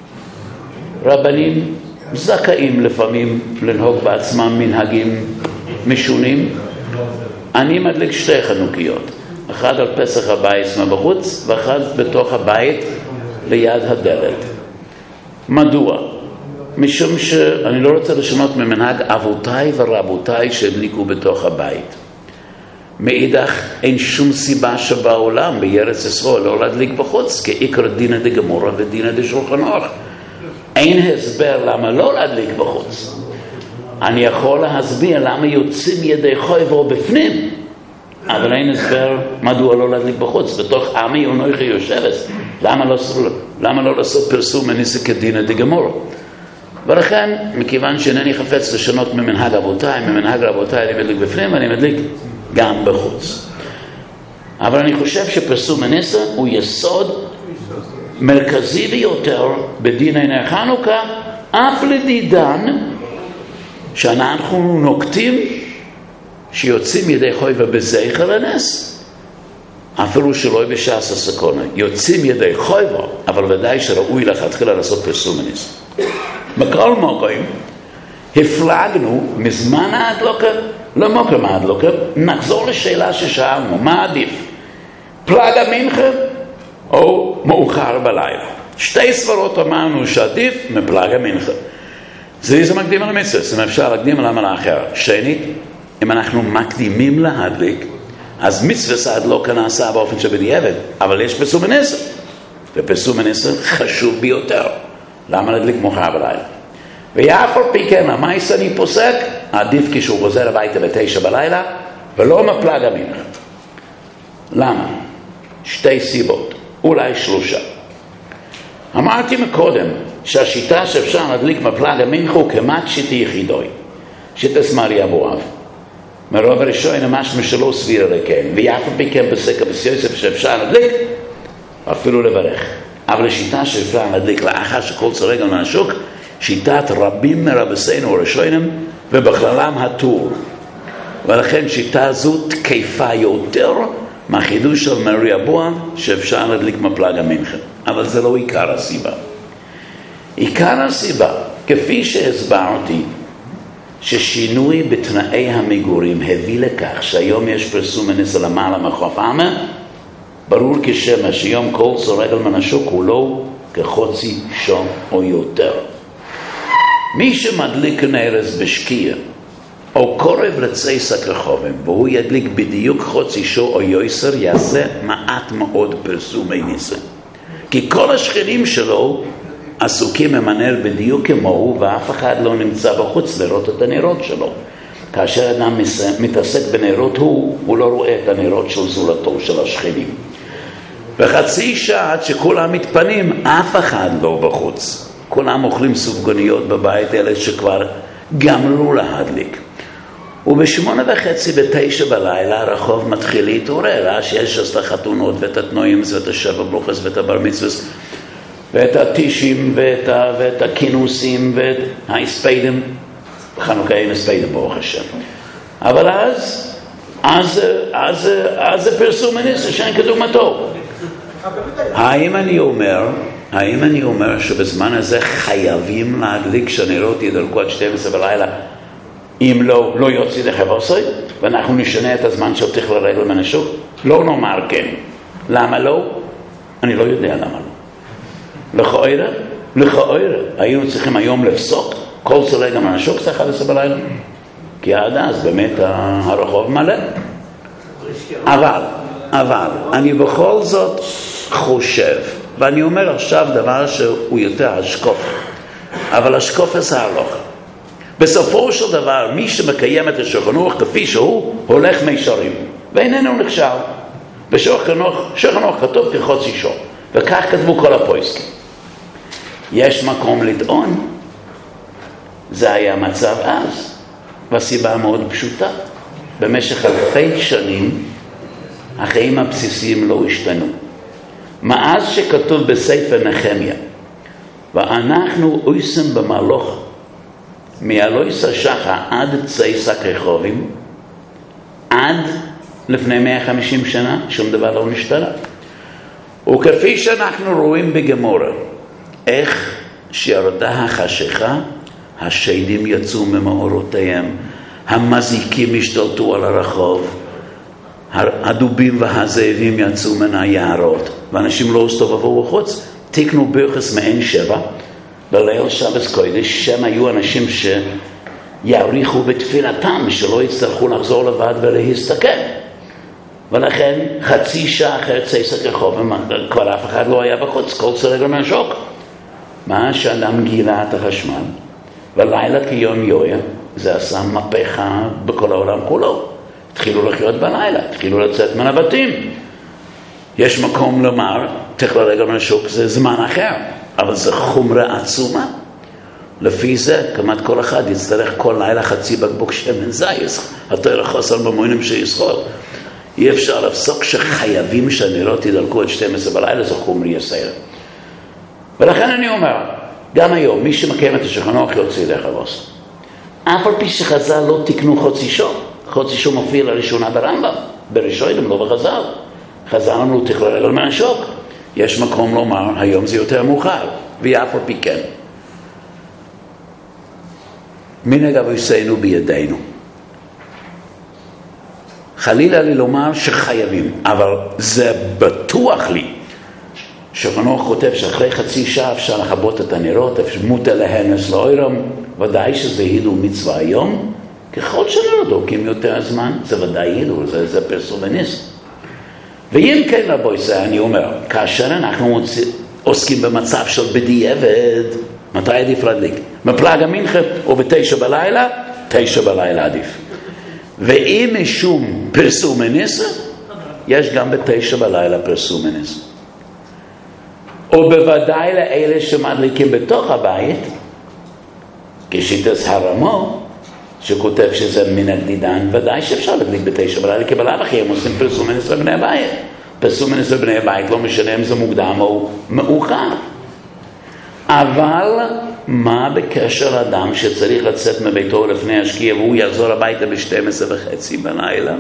רבנים זכאים לפעמים לנהוג בעצמם מנהגים משונים. אני מדליק 2 חנוכיות, אחד על פסח הבית מבחוץ ואחד בתוך הבית ליד הדלת. מדוע? משום שאני לא רוצה לשנות ממנהג אבותיי ורבותיי שהדליקו בתוך הבית. מאידך אין שום סיבה שבעולם בארץ ישראל לא להדליק בחוץ, כי עיקר דינא דגמרא ודינא דשולחן ערוך. אין הסבר למה לא להדליק בחוץ. אני יכול להסביר למה יוצאים ידי חויבו בפנים, אבל אין הסבר מדוע לא להדליק בחוץ. בתוך עמי ונוחי יושבת, למה לא לעשות פרסום ניסה כדינא דגמרא? ולכן, מכיוון שאינני חפץ לשנות ממנהג אבותיי, ממנהג רבותיי, אני מדליק בפנים ואני מדליק גם בחוץ. אבל אני חושב שפרסום ניסה הוא יסוד מרכזי ביותר בדיני נר חנוכה, אף לדידן שאנחנו נוקטים שיוצאים ידי חויבה בזכר לנס, אפילו שלא בש"ס הסכונה. יוצאים ידי חויבה, אבל ודאי שראוי לכתחילה לעשות פרסום ניסה. בכל מקום הפלגנו מזמן ההדלוקה למוקם ההדלוקה. נחזור לשאלה ששאלנו, מה עדיף? פלג המנחה או מאוחר בלילה? 2 סברות אמרנו שעדיף מפלג המנחה. זה מקדים על המצווה, אם אפשר להקדים על המלה אחרת. שנית, אם אנחנו מקדימים להדליק, אז מצווה ההדלוקה נעשה באופן שבדיעבד, אבל יש פרסום ניסה, ופרסום ניסה חשוב ביותר. למה להדליק מאוחר בלילה? ואף על פי כן, המייס אני פוסק, עדיף כשהוא חוזר הביתה ב9 בלילה, ולא מפלג המנחה. למה? 2 סיבות, אולי 3. אמרתי מקודם שהשיטה שאפשר להדליק מפלג המנחה הוא כמעט שיטה יחידוי, שיטה סמרי אבואב. מרוב הראשון משמע שלא סביר לכן, ואף על פי כן בסקר בסיוסף שאפשר להדליק, אפילו לברך. אבל השיטה שאפשר להדליק לאחר שכל צורגל מהשוק, שיטת רבים מרבסינו הראשונים, ובכללם הטור. ולכן שיטה זו תקפה יותר מהחידוש של מרי אבוהב, שאפשר להדליק מפלג המנחה. אבל זה לא עיקר הסיבה. עיקר הסיבה, כפי שהסברתי, ששינוי בתנאי המגורים הביא לכך שהיום יש פרסום מנסה למעלה מחוף עמה, ברור כשמה שיום כל צורגל מהשוק הוא לא כחוצי שום או יותר. מי שמדליק נרס בשקיע, או קורב לצייסק רחובים, והוא ידליק בדיוק חוצי שו או יויסר, יעשה מעט מאוד פרסומי ניסה. כי כל השכנים שלו עסוקים ממנר בדיוק כמוהו, ואף אחד לא נמצא בחוץ לראות את הנרות שלו. כאשר אדם מתעסק בנרות הוא לא רואה את הנרות של זולתו, של השכנים. וחצי שעה עד שכולם מתפנים, אף אחד לא בחוץ. כולם אוכלים סופגניות בבית, אלה שכבר גמרו להדליק. וב8:30 ב9 בלילה הרחוב מתחיל להתעורר, שיש את החתונות ואת התנועים ואת השבע ברוכס ואת הבר מצווס ואת הטישים ואת הכינוסים ואת ההספדים. חנוכה אין הספדים ברוך השם. אבל אז זה פרסום מניסה שאין כדוגמתו. האם אני אומר שבזמן הזה חייבים להדליק שהנרות ידלקו עד 12 בלילה, אם לא יוציא לחבוסוי, ואנחנו נשנה את הזמן של תכלה רגל מנשוק? לא נאמר כן. למה לא? אני לא יודע למה לא. לכאורה, היינו צריכים היום לפסוק כל צורגל מנשוק זה 11 בלילה. כי עד אז באמת הרחוב מלא. אבל אני בכל זאת חושב, ואני אומר עכשיו דבר שהוא יותר השקוף, אבל השקוף זה הלוך. בסופו של דבר, מי שמקיים את השולחן כפי שהוא, הולך מישרים, ואיננו נכשל. בשולחן כתוב כחוצי שור, וכך כתבו כל הפויסקים. יש מקום לטעון, זה היה מצב אז, והסיבה מאוד פשוטה. במשך אלפי שנים, החיים הבסיסיים לא השתנו. מאז שכתוב בספר נחמיה, ואנחנו עושים במהלוך, מאלוהיס השחר עד צייסק רחובים, עד לפני 150 שנה, שום דבר לא נשתנה. וכפי שאנחנו רואים בגמורה, איך שירדה החשיכה, השדים יצאו ממאורותיהם, המזיקים השתלטו על הרחוב, הדובים והזאבים יצאו מן היערות, ואנשים לא הסתובבו בחוץ. תקנו ברכס מעין 7, בליל שבת קודש, שם היו אנשים שיעריכו בתפילתם, שלא יצטרכו לחזור לבד ולהסתכל. ולכן חצי שעה אחרי צייסק רחוב, כבר אף אחד לא היה בחוץ, כל צורגל מהשוק. מה שאדם גילה את החשמל, ולילה כיום יויה, זה עשה מהפכה בכל העולם כולו. התחילו לחיות בלילה, התחילו לצאת מן הבתים. יש מקום לומר, תכלה רגל מהשוק זה זמן אחר, אבל זה חומרה עצומה. לפי זה, כמעט כל אחד יצטרך כל לילה חצי בקבוק שמן זייס, התורה חוסר במוינים שיסחול. אי אפשר לפסוק שחייבים שהנרות ידלקו עד 12 בלילה, זה חומרי יסר. ולכן אני אומר, גם היום, מי שמקיים את השולחן יוציא לחבוס. אף על פי שחז"ל לא תקנו חוצי שור. חוצי שור מופיע לראשונה ברמב"ם, בראשונים, לא בחז"ל. חז"ל אמרו תכלה רגל מהשוק. יש מקום לומר, היום זה יותר מאוחר, ואף על פי כן. מנהג אבותינו בידינו. חלילה לי לומר שחייבים, אבל זה בטוח לי. שחנוך כותב שאחרי חצי שעה אפשר לחבות את הנרות, מותר להנס לאוירם, ודאי שזה הידור מצווה היום, ככל שלא דוקים יותר הזמן, זה ודאי הידור, זה פרסומניסט. ואם כן רבוי זה, אני אומר, כאשר אנחנו עוסקים במצב של בדיעבד, מתי עדיף להדליק? מפלג המנחה או ב9 בלילה? 9 בלילה עדיף. ואם משום פרסומניסט, יש גם ב9 בלילה פרסומניסט. או בוודאי לאלה שמדליקים בתוך הבית, כשיטת הרמו, שכותב שזה מן הקדידן, ודאי שאפשר להדליק ב9 בלילה, כי בלב אחי הם עושים פרסום מנסר בני הבית. פרסום מנסר בני הבית לא משנה אם זה מוקדם או מאוחר. אבל מה בקשר אדם שצריך לצאת מביתו לפני השקיע והוא יחזור הביתה ב12:30 בלילה?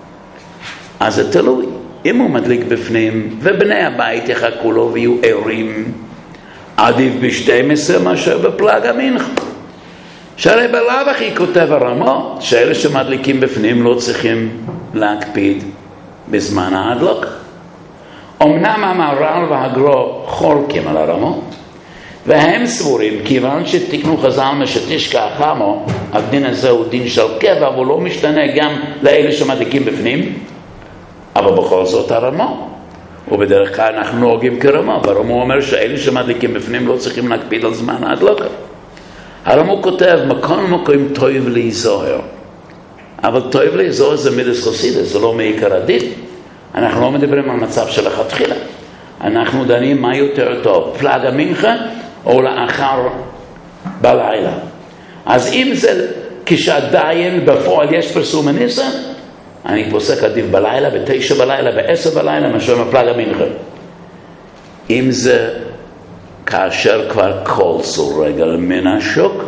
אז זה תלוי. אם הוא מדליק בפנים ובני הבית יחכו לו ויהיו ערים, עדיף ב12 מאשר בפלג המנחה. שהרי בלב הכי כותב הרמות שאלה שמדליקים בפנים לא צריכים להקפיד בזמן ההדלוק. אמנם המהר"ל והגרו חולקים על הרמות, והם סבורים כיוון שתקנו חז"ל משתשכח חמו, הדין הזה הוא דין של קבע והוא לא משתנה גם לאלה שמדליקים בפנים, אבל בכל זאת הרמה, ובדרך כלל אנחנו נוהגים כרמה, והרמה אומר שאלה שמדליקים בפנים לא צריכים להקפיד על זמן ההדלקה. הרמה כותב מקום טוב להיזהר, אבל טוב להיזהר זה מידס חסידס, זה לא מעיקר הדין. אנחנו לא מדברים על מצב של התחילה, אנחנו דנים מה יותר טוב, פלג המנחה או לאחר בלילה. אז אם זה כשעדיין בפועל יש פרסום מנסה, אני פוסק עדיף בלילה, ב9 בלילה, ב10 בלילה, מאשר מפלג המנחה. אם זה כאשר כבר כל סור רגל מן השוק,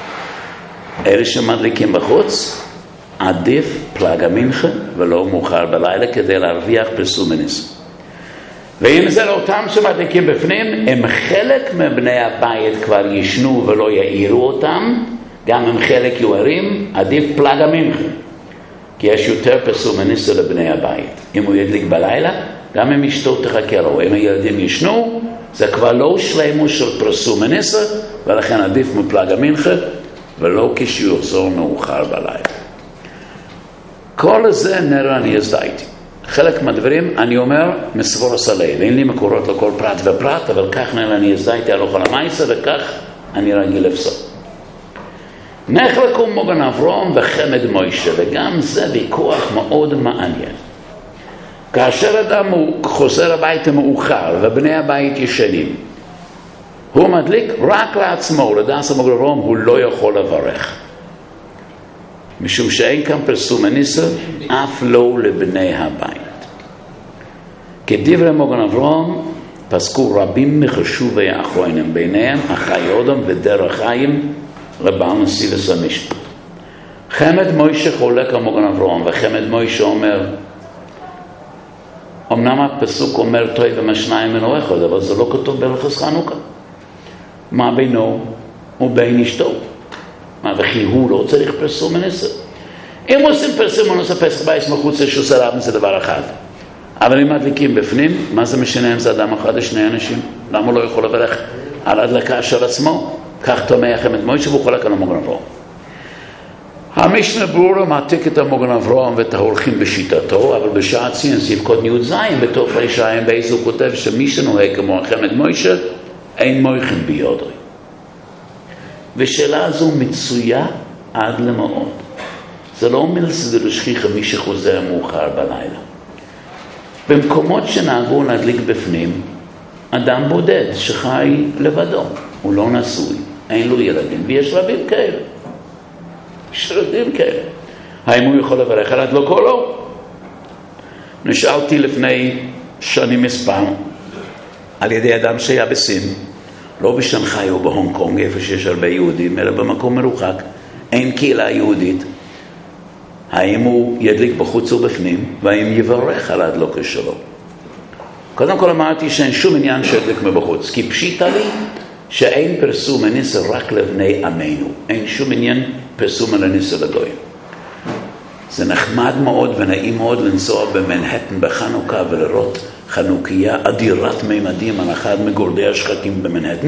אלה שמדליקים בחוץ, עדיף פלג המנחה ולא מאוחר בלילה כדי להרוויח פרסום מנסה. ואם זה לאותם שמדליקים בפנים, אם חלק מבני הבית כבר ישנו ולא יעירו אותם, גם אם חלק יוערים, עדיף פלג המנחה. כי יש יותר פרסום מנסה לבני הבית. אם הוא ידליק בלילה, גם אם אשתו תחכה לו. אם הילדים ישנו, זה כבר לא שלמו של פרסום מנסה, ולכן עדיף מפלג המנחה, ולא כשיוחזור מאוחר בלילה. כל זה נראה אני הזדהיתי. חלק מהדברים אני אומר מסבור הסלב. אין לי מקורות לכל פרט ופרט, אבל כך נראה אני הזדהיתי על אוכל המייסה, וכך אני רגיל לפסוק. נחלקו מוגן אברהם וחמד מוישה, וגם זה ויכוח מאוד מעניין. כאשר אדם הוא חוזר הביתה מאוחר ובני הבית ישנים, הוא מדליק רק לעצמו, לדעת מוגן אברהם הוא לא יכול לברך, משום שאין כאן פרסום מנסה אף לא לבני הבית. כדברי מוגן אברהם פסקו רבים מחשובי האחרונים, ביניהם החיודם ודרך חיים רבן מסילס המשנה. חמד מוישה חולק על מוגן אברהם, וחמד מוישה אומר, אמנם הפסוק אומר טוב ומשניים מנו אחד, אבל זה לא כתוב ברכס חנוכה. מה בינו ובין אשתו? מה וכי הוא לא צריך פרסום מנסה? אם עושים פרסום מנסה פסח בייס מחוץ לשוסר רב, זה דבר אחד. אבל אם מדליקים בפנים, מה זה משנה אם זה אדם אחד או שני אנשים? למה הוא לא יכול לברך על הדלקה של עצמו? כך תומע חמד מוישה והוא חולק על המוגן אברהם. המשנה ברורה מעתיק את המוגן אברהם ואת ההולכים בשיטתו, אבל בשעה ציין ספקות ניוד זין בתוך רשעים באיזו כותב שמי שנוהג כמו חמד מוישה אין מויכן ביודוי. ושאלה הזו מצויה עד למאות. זה לא אומר שזה לשכיח מי שחוזר מאוחר בלילה. במקומות שנהגו להדליק בפנים, אדם בודד שחי לבדו, הוא לא נשוי, אין לו ילדים, ויש רבים כאלה. יש רבים כאלה. האם הוא יכול לברך על הדלוק או לא? נשאלתי לפני שנים מספר על ידי אדם שהיה בסין, לא בשנגחאי או בהונג קונג, איפה שיש הרבה יהודים, אלא במקום מרוחק, אין קהילה יהודית. האם הוא ידליק בחוץ ובפנים, והאם יברך על ההדלוקה שלו? קודם כל אמרתי שאין שום עניין שידליק מבחוץ, כי פשיטה לי שאין פרסום מנסה רק לבני עמנו, אין שום עניין פרסום מנסה לגויים. זה נחמד מאוד ונעים מאוד לנסוע במנהטן בחנוכה ולראות חנוכיה אדירת מימדים על אחד מגורדי השחקים במנהטן,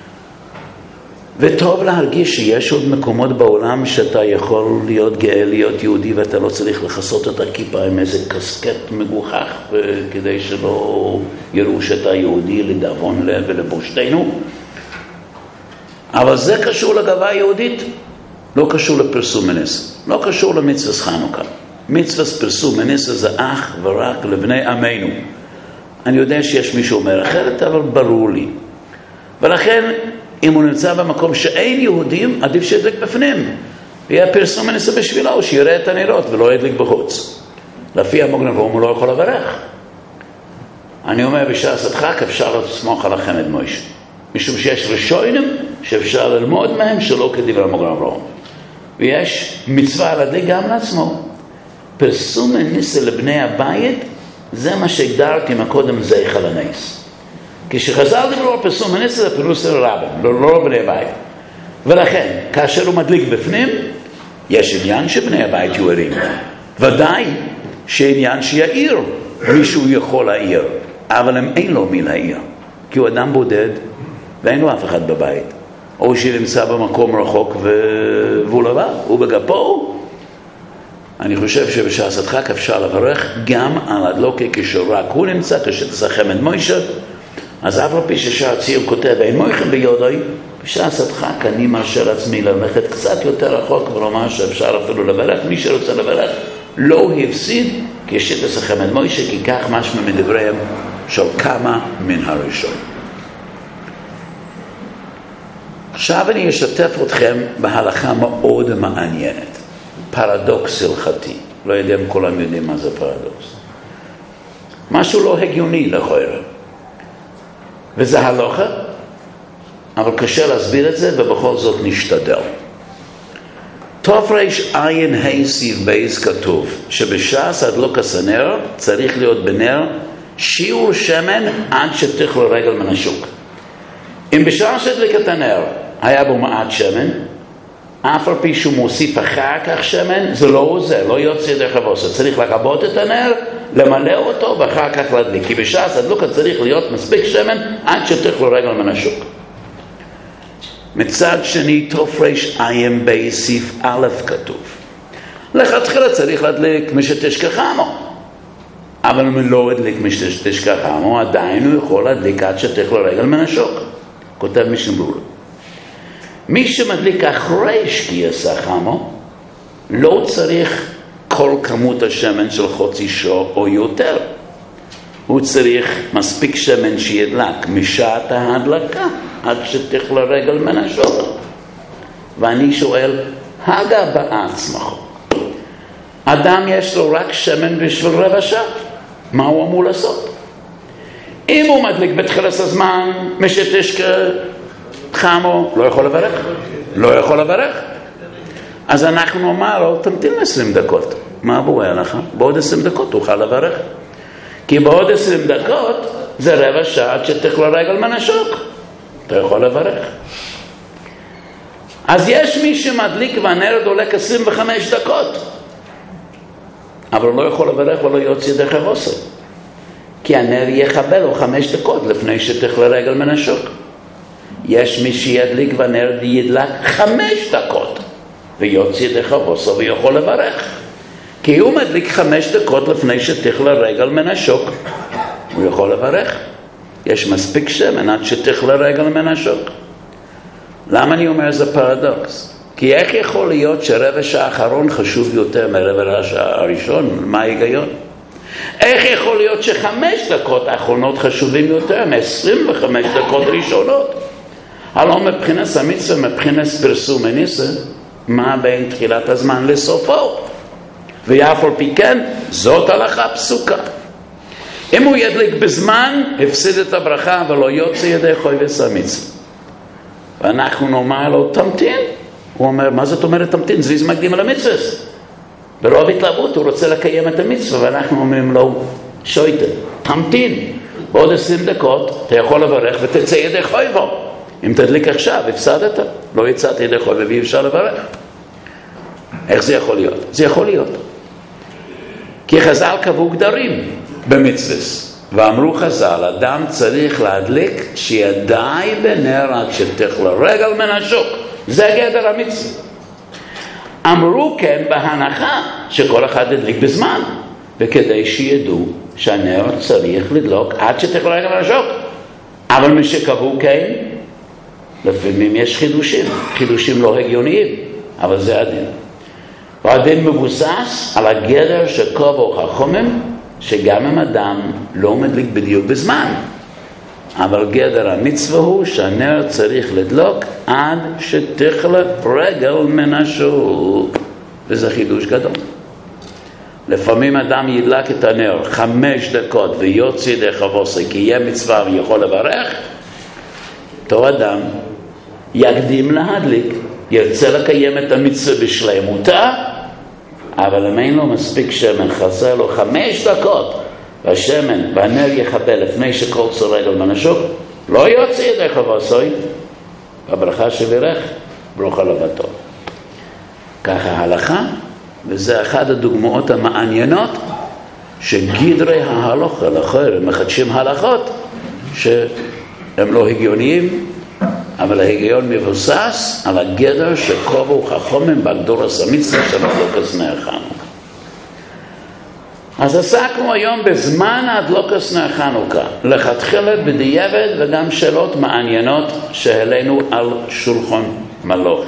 וטוב להרגיש שיש עוד מקומות בעולם שאתה יכול להיות גאה להיות יהודי ואתה לא צריך לחסות את הכיפה עם איזה קסקט מגוחך כדי שלא יראו שאתה יהודי לדאבון לב ולבושתנו. אבל זה קשור לגאווה יהודית, לא קשור לפרסום מנסה, לא קשור למצוות חנוכה. מצוות פרסום מנסה זה אך ורק לבני עמנו. אני יודע שיש מישהו אומר אחרת, אבל ברור לי. ולכן אם הוא נמצא במקום שאין יהודים, עדיף שידליק בפנים. ויהיה פרסום הניסה בשבילו, שיראה את הנרות ולא ידליק בחוץ. לפי המוגן אברהם הוא לא יכול לברך. אני אומר, בשעת הדחק אפשר לסמוך על החמד מוישה. משום שיש ראשונים שאפשר ללמוד מהם שלא כדברי המוגן אברהם. ויש מצווה להדליק גם לעצמו. פרסום הניסה לבני הבית, זה מה שהגדרתי מקודם זכר לנס. כשחז"ל דיברו על פרסום הניסה, זה פירוש של רבים, לא בני הבית. ולכן, כאשר הוא מדליק בפנים, יש עניין שבני הבית יהיו ערים. ודאי שעניין שיעיר, מישהו יכול להעיר, אבל הם אין לו מי להעיר, כי הוא אדם בודד ואין לו אף אחד בבית, או שנמצא במקום רחוק והוא לבד, הוא בגפו. אני חושב שבשעת הדחק אפשר לברך גם על הדלוקי כשרק הוא נמצא, כשתסכם את מוישה. אז אף על פי ששער ציור כותב אין מויכם ביודוי, בשעת הדחק אני מרשה לעצמי ללכת קצת יותר רחוק ולומר שאפשר אפילו לברך. מי שרוצה לברך לא הפסיד כשתסכם את מוישה, כי כך משמע מדבריהם של כמה מן הראשון. עכשיו אני אשתף אתכם בהלכה מאוד מעניינת, פרדוקס הלכתי. לא יודע אם כולם יודעים מה זה פרדוקס. משהו לא הגיוני לכאורה, וזה הלכה, אבל קשה להסביר את זה, ובכל זאת נשתדל. תר"ע סיב בייס כתוב שבשעת הדלוקת הנר צריך להיות בנר שיעור שמן עד שתכלה רגל מן השוק. אם בשעה שהדליקת הנר היה בו מעט שמן, אף על פי שהוא מוסיף אחר כך שמן, זה לא עוזר, לא יוצא דרך הבוסר. צריך לכבות את הנר, למלא אותו ואחר כך להדליק, כי בשעת הדלוקת צריך להיות מספיק שמן עד שתכלה רגל מן השוק. מצד שני, תר"ע בסעיף א' כתוב לכתחילה צריך להדליק משתשכחמו, אבל אם לא הדליק משתשכחמו עדיין הוא יכול להדליק עד שתכלה רגל מן השוק. כותב משנה ברורה, מי שמדליק אחרי שקיע סחמו לא צריך כל כמות השמן של חצי שעה או יותר, הוא צריך מספיק שמן שידלק משעת ההדלקה עד שתכלה רגל מן השוק. ואני שואל, הגה בעצמך, אדם יש לו רק שמן בשביל רבע שעה, מה הוא אמור לעשות? אם הוא מדליק בתחילת הזמן משתשכחמו, לא יכול לברך, לא יכול לברך. אז אנחנו אומר לו, תמתין 20 דקות. מה עבור לך? בעוד 20 דקות תוכל לברך, כי בעוד 20 דקות זה רבע שעה עד שתכלה רגל מן השוק, אתה יכול לברך. אז יש מי שמדליק והנר דולק 25 דקות, אבל לא יכול לברך ולא יוצא דרך הרוסה, כי הנר יחבל לו 5 דקות לפני שתכלה רגל מן השוק. יש מי שידליק והנר ידלק 5 דקות ויוצא דרך הרוסה ויכול לברך, כי הוא מדליק 5 דקות לפני שתכלה רגל מן השוק, הוא יכול לברך. יש מספיק שמן עד שתכלה רגל מן השוק. למה אני אומר זה פרדוקס? כי איך יכול להיות שרבע שעה האחרון חשוב יותר מרבע שעה הראשון? מה ההיגיון? איך יכול להיות ש5 דקות האחרונות חשובים יותר מ25 דקות ראשונות? הלא מבחינת המצווה, מבחינת פרסום הניסה, מה בין תחילת הזמן לסופו? ואף על פי כן, זאת הלכה פסוקה. אם הוא ידליק בזמן, הפסיד את הברכה ולא יוצא ידי חויבס המצווה. ואנחנו נאמר לו, תמתין. הוא אומר, מה זאת אומרת תמתין? זריז מקדים על המצווה. ברוב התלהבות הוא רוצה לקיים את המצווה, ואנחנו אומרים לו, שויטה, תמתין. בעוד 20 דקות אתה יכול לברך ותצא ידי חויבו. אם תדליק עכשיו, הפסדת. לא יצאת ידי חויבו ואי אפשר לברך. איך זה יכול להיות? זה יכול להיות. כי חז"ל קבעו גדרים במצווה, ואמרו חז"ל, אדם צריך להדליק שידי בנר עד שתכלה רגל מן השוק. זה גדר המצווה. אמרו כן בהנחה שכל אחד ידליק בזמן, וכדי שידעו שהנר צריך לדלוק עד שתכלה רגל מן השוק. אבל מי שקבעו כן, לפעמים יש חידושים לא הגיוניים, אבל זה הדין. והדין מבוסס על הגדר שקבעו חכמים, שגם אם אדם לא מדליק בדיוק בזמן, אבל גדר המצווה הוא שהנר צריך לדלוק עד שתכלה רגל מן השוק, וזה חידוש גדול. לפעמים אדם ידלק את הנר 5 דקות ויוציא ידי חבוסי כי יהיה מצווה ויכול לברך, אותו אדם יקדים להדליק, ירצה לקיים את המצווה בשלמותה, אבל אם אין לו מספיק שמן, חסר לו 5 דקות והשמן והנר יחבל לפני שכל רגל מן השוק, לא יוציא ידי חבוסי, הברכה שבירך ברוך לבטו. ככה ההלכה, וזה אחת הדוגמאות המעניינות שגדרי ההלכה לכאורה מחדשים הלכות שהם לא הגיוניים, אבל ההיגיון מבוסס על הגדר שקובעו חכמים בגדורס המצווה של הדלוקת נר חנוכה. אז עסקנו היום בזמן הדלוקת נר חנוכה, לכתחילה בדיעבד וגם שאלות מעניינות שהעלינו על שולחן מלוך.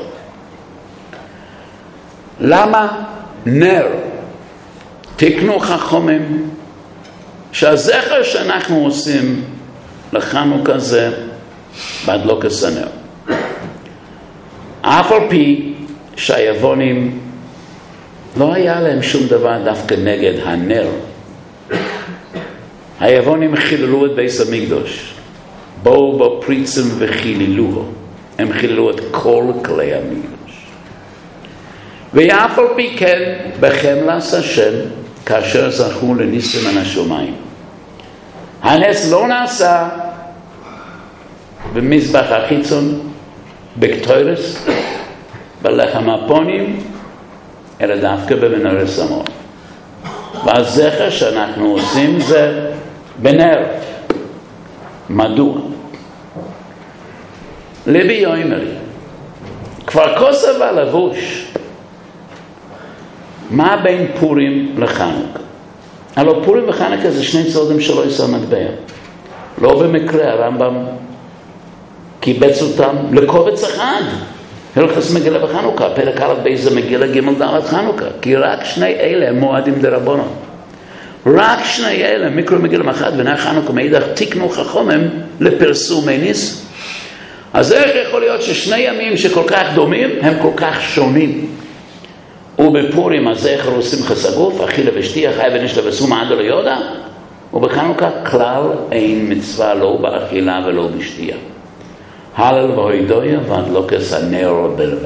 למה נר? תקנו חכמים שהזכר שאנחנו עושים לחנוכה זה בהדלוקת הנר. אף על פי שהיוונים לא היה להם שום דבר דווקא נגד הנר. היוונים חיללו את בית המקדש, באו בפריצים וחיללוהו, הם חיללו את כל כלי המקדש. ואף על פי כן בחמלת השם כאשר זכו לניסים מן השמיים. הנס לא נעשה במזבח החיצון, בקטוירס, בלחם הפונים, אלא דווקא במנורת סמור. והזכר שאנחנו עושים זה בנר. מדוע? לבי יאמר, כבר כוסף הלבוש, מה בין פורים לחנוכה? הלוא פורים וחנוכה זה שני צעדים שלא יישא מטבע. לא במקרה הרמב"ם קיבץ אותם לקובץ אחד. הלכס מגילה בחנוכה, פרק א' באיזה מגילה ג' ד' חנוכה, כי רק שני אלה הם מועדים דרבנן. רק שני אלה, מקרא מגילה אחד ונר חנוכה מאידך, תקנו חכמים לפרסומי ניס. אז איך יכול להיות ששני ימים שכל כך דומים הם כל כך שונים? ובפורים הזכר הוא שמחה סגוף, אכילה ושתייה, חי ונשתה וסום עד לא יודע, ובחנוכה כלל אין מצווה לא באכילה ולא בשתייה. הלל והוידויה והדלוקת הנר בלבד.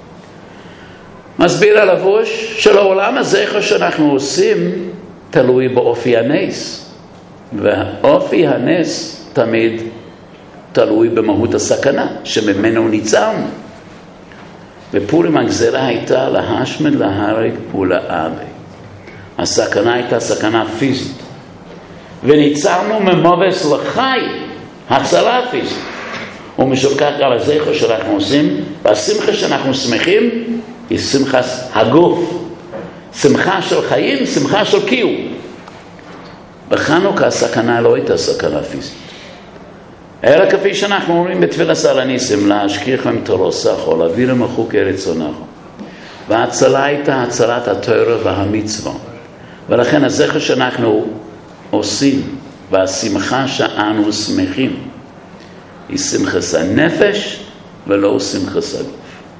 מסביר הלבוש שלעולם הזכר שאנחנו עושים תלוי באופי הנס, ואופי הנס תמיד תלוי במהות הסכנה שממנו ניצרנו. בפורים הגזרה הייתה להשמד, להרג ולאבד. הסכנה הייתה סכנה פיזית, וניצרנו ממובס לחי, הצלה פיזית. ומשום כך על הזכר שאנחנו עושים, והשמחה שאנחנו שמחים היא שמחה הגוף, שמחה של חיים, שמחה של קיום. בחנוכה הסכנה לא הייתה סכנה פיזית, אלא כפי שאנחנו אומרים בתפילת על הניסים, להשכיחם תורסך או להביא למחוק רצונך. וההצלה הייתה הצלת התורה והמצווה, ולכן הזכר שאנחנו עושים והשמחה שאנו שמחים היא שמחת הנפש ולא שמחת הגוף.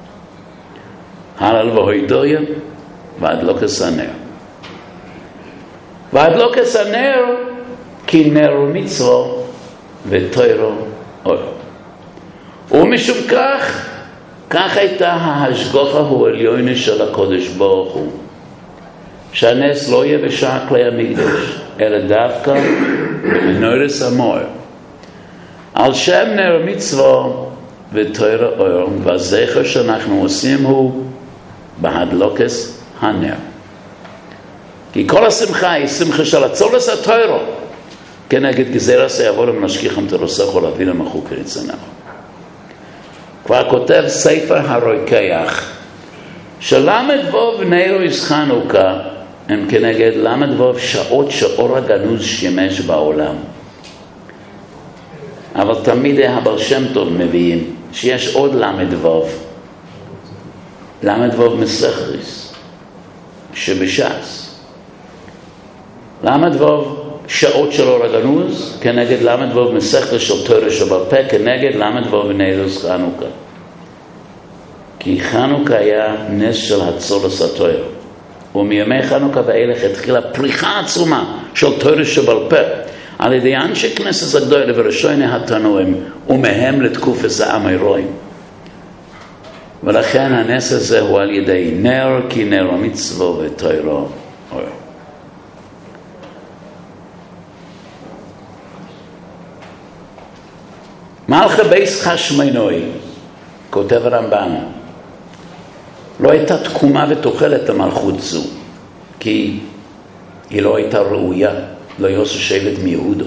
הלל והוידויה והדלוקת הנר. והדלוקת הנר כי נר מצווה ותורה אור. ומשום כך הייתה ההשגחה העליונה של הקדוש ברוך הוא, שהנס לא יהיה בשער כלי המקדש, אלא דווקא במנורת סמור, על שם נר מצווה ותורה אור, והזכר שאנחנו עושים הוא בהדלוקת הנר. כי כל השמחה היא שמחה של הצולס התורה, כנגד גזירת יבוא ונשכיחם תורסך ולהביא למחוק רצונך. כבר כותב ספר הרוקח שלמד ווב נר חנוכה הם כנגד למד ווב שעות שאור הגנוז שימש בעולם. אבל תמיד הבר שם טוב מביאים שיש עוד למד ווב, למד ווב מסחריס שבש"ס, למד ווב שעות של אור הגנוז, כנגד למד וו מסכת של תורה שבעל פה, כנגד למד וו בנרוס חנוכה. כי חנוכה היה נס של הצולס התורה. ומימי חנוכה ואילך התחילה פריחה עצומה של תורה שבעל פה, על ידי אנשי כנסת הגדולה וראשוני התנועים, ומהם לתקופת העם האירועים. ולכן הנס הזה הוא על ידי נר, כי נר המצווה ותורה אור. מלכי בייס חשמונאי, כותב הרמב"ן, לא הייתה תקומה ותוחלת למלכות זו, כי היא לא הייתה ראויה, לא יוסו שבט מיהודו.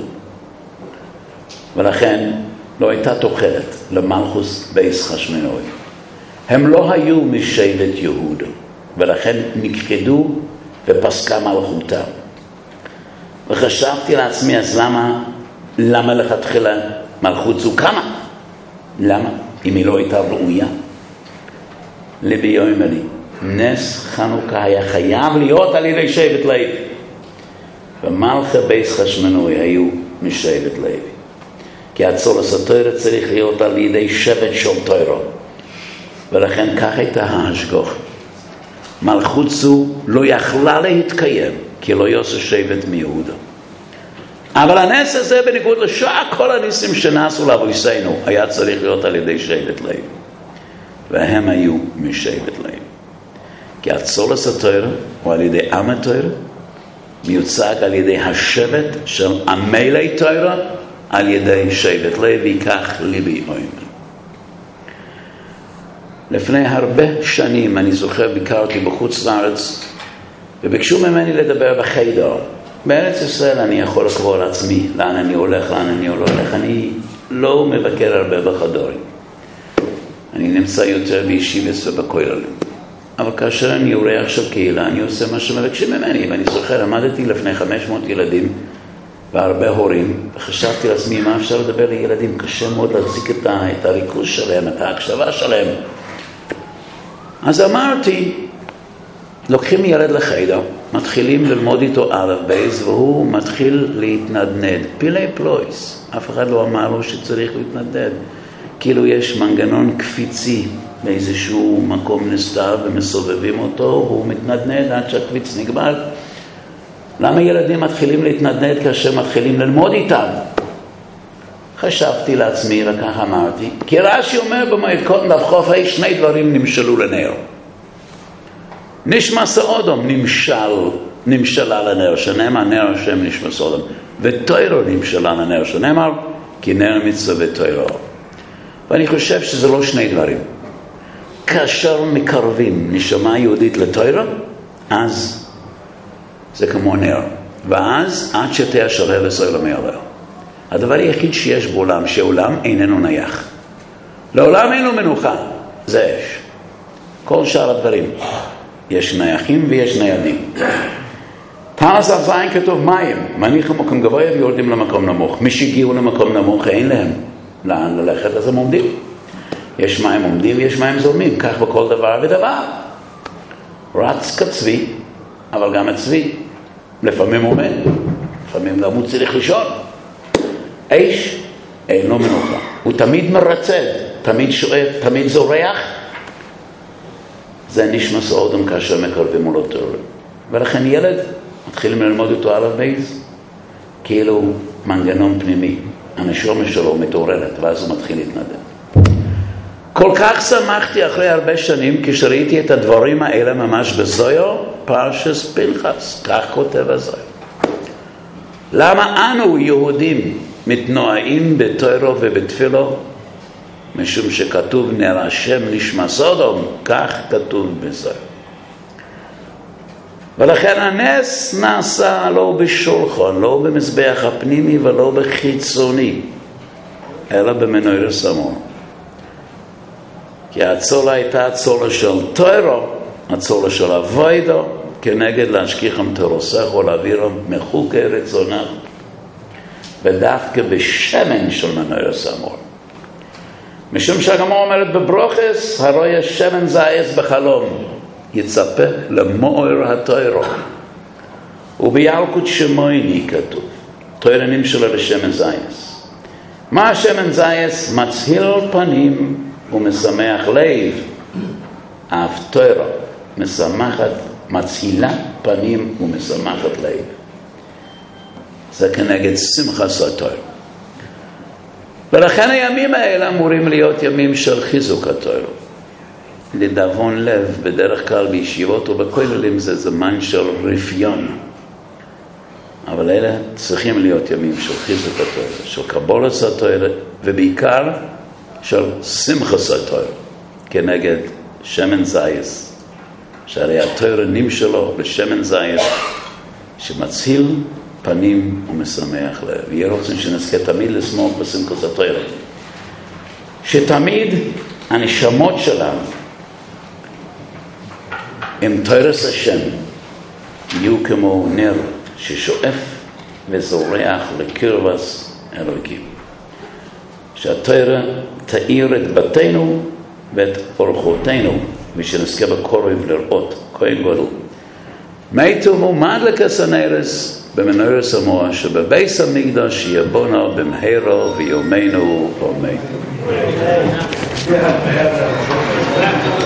ולכן לא הייתה תוחלת למלכוס בייס חשמונאי. הם לא היו משבט יהודו, ולכן נכחדו ופסקה מלכותם. וחשבתי לעצמי, אז למה לכתחילה מלכות זו קמה? למה? אם היא לא הייתה ראויה. לבי אומר לי, נס חנוכה היה חייב להיות על ידי שבט לוי. ומלכי בייס חשמונאי היו משבט לוי. כי הצולס התורה צריך להיות על ידי שבט של תורה. ולכן כך הייתה ההשגחה. מלכות זו לא יכלה להתקיים, כי לא יוסף שבט מיהודה. אבל הנס הזה בניגוד לשאר כל הניסים שנעשו לאבויסנו, היה צריך להיות על ידי שבט לוי. והם היו משבט לוי. כי הצולס התורה הוא על ידי עם התורה, מיוצג על ידי השבט של עמלי תורה, על ידי שבט לוי, כך ליבי אומר. לפני הרבה שנים, אני זוכר, ביקרתי בחוץ לארץ, וביקשו ממני לדבר בחדר. בארץ ישראל אני יכול לקבוע לעצמי לאן אני הולך, לאן אני לא הולך. אני לא מבקר הרבה בחדורים. אני נמצא יותר בישיבס ובכוללים. אבל כאשר אני אורח של קהילה, אני עושה מה שמבקשים ממני. ואני זוכר, עמדתי לפני 500 ילדים והרבה הורים, וחשבתי לעצמי מה אפשר לדבר לילדים. קשה מאוד להחזיק את הריכוז שלהם, את ההקשבה שלהם. אז אמרתי, לוקחים ילד לחדר, מתחילים ללמוד איתו א' בייס, והוא מתחיל להתנדנד. פילי פלויס. אף אחד לא אמר לו שצריך להתנדנד. כאילו יש מנגנון קפיצי באיזשהו מקום נסתר ומסובבים אותו, הוא מתנדנד עד שהקפיץ נגמר. למה ילדים מתחילים להתנדנד כאשר מתחילים ללמוד איתם? חשבתי לעצמי וכך אמרתי, כי רש"י אומר במועד קוטן דף ח"ה, שני דברים נמשלו לנר. נשמע סעודם נמשלה לנר, שנאמר נר השם נשמע סעודם, ותוירו נמשלה לנר, שנאמר כי נר מצווה ותוירו. ואני חושב שזה לא שני דברים. כאשר מקרבים נשמה יהודית לתוירו, אז זה כמו נר. ואז עד שתהיה שרה לסוילמי עליה. הדבר היחיד שיש בעולם, שעולם איננו נייח. לעולם אינו מנוחה, זה אש. כל שאר הדברים. יש נייחים ויש ניידים. פרס זין כתוב מים, מניחים מקום גבוה ויורדים למקום נמוך. מי שהגיעו למקום נמוך אין להם לאן ללכת, אז הם עומדים. יש מים עומדים ויש מים זורמים, כך בכל דבר ודבר. רץ כצבי, אבל גם הצבי לפעמים עומד, לפעמים גם הוא צריך לישון. אש אינו מנוחה, הוא תמיד מרצד, תמיד שואף, תמיד זורח. זה נשמע סעודם כאשר מקרבים מולו תורה. ולכן ילד מתחילים ללמוד אותו על הבייס, כאילו מנגנון פנימי, הנשמה שלו מתעוררת, ואז הוא מתחיל להתנדב. כל כך שמחתי אחרי הרבה שנים כשראיתי את הדברים האלה ממש בזויר, פרשס פנחס, כך כותב הזויר. למה אנו יהודים מתנועים בתורה ובתפילו? משום שכתוב נר השם נשמע סעודם, כך כתוב בזויר. ולכן הנס נעשה לא בשולחן, לא במזבח הפנימי ולא בחיצוני, אלא במנורת המון. כי הצולה הייתה הצולה של תורה, הצולה של אבוידו, כנגד להשכיחם תורסך או להעבירם מחוקי רצונך, ודווקא בשמן של מנורת המון. משום שהגמרא אומרת בברוכס, הרואה שמן זעס בחלום, יצפה למאור התורה. ובילקוט שמויני כתוב, תוירנים שלו לשמן זייס. מה השמן זייס? מצהיל פנים ומשמח לב. אף תוירה משמחת, מצהילה פנים ומשמחת לב. זה כנגד שמחת התוירה. ולכן הימים האלה אמורים להיות ימים של חיזוק התוירה. לדאבון לב, בדרך כלל בישיבות ובכוללים זה זמן של רפיון. אבל אלה צריכים להיות ימים של חיזוק התוירה, של קבולת התוירה, ובעיקר של שמחת התוירה, כנגד שמן זייס, שהרי התוירה נמשלו לשמן זייס, שמצהיל פנים ומשמח לב. יהיה רוצים שנזכה תמיד לשמוח בשמחת התוירה. שתמיד הנשמות שלנו, עם תוירס השם, יהיו כמו נר ששואף וזורח לקרבס אלוקים. שהתוירה תאיר את בתינו ואת אורחותינו, ושנזכה בקורב לראות כהן גדול. מי טוב ומדלקס הנרס במנורס המוח שבבייס המקדש יבונה במהרה ויומנו אמן.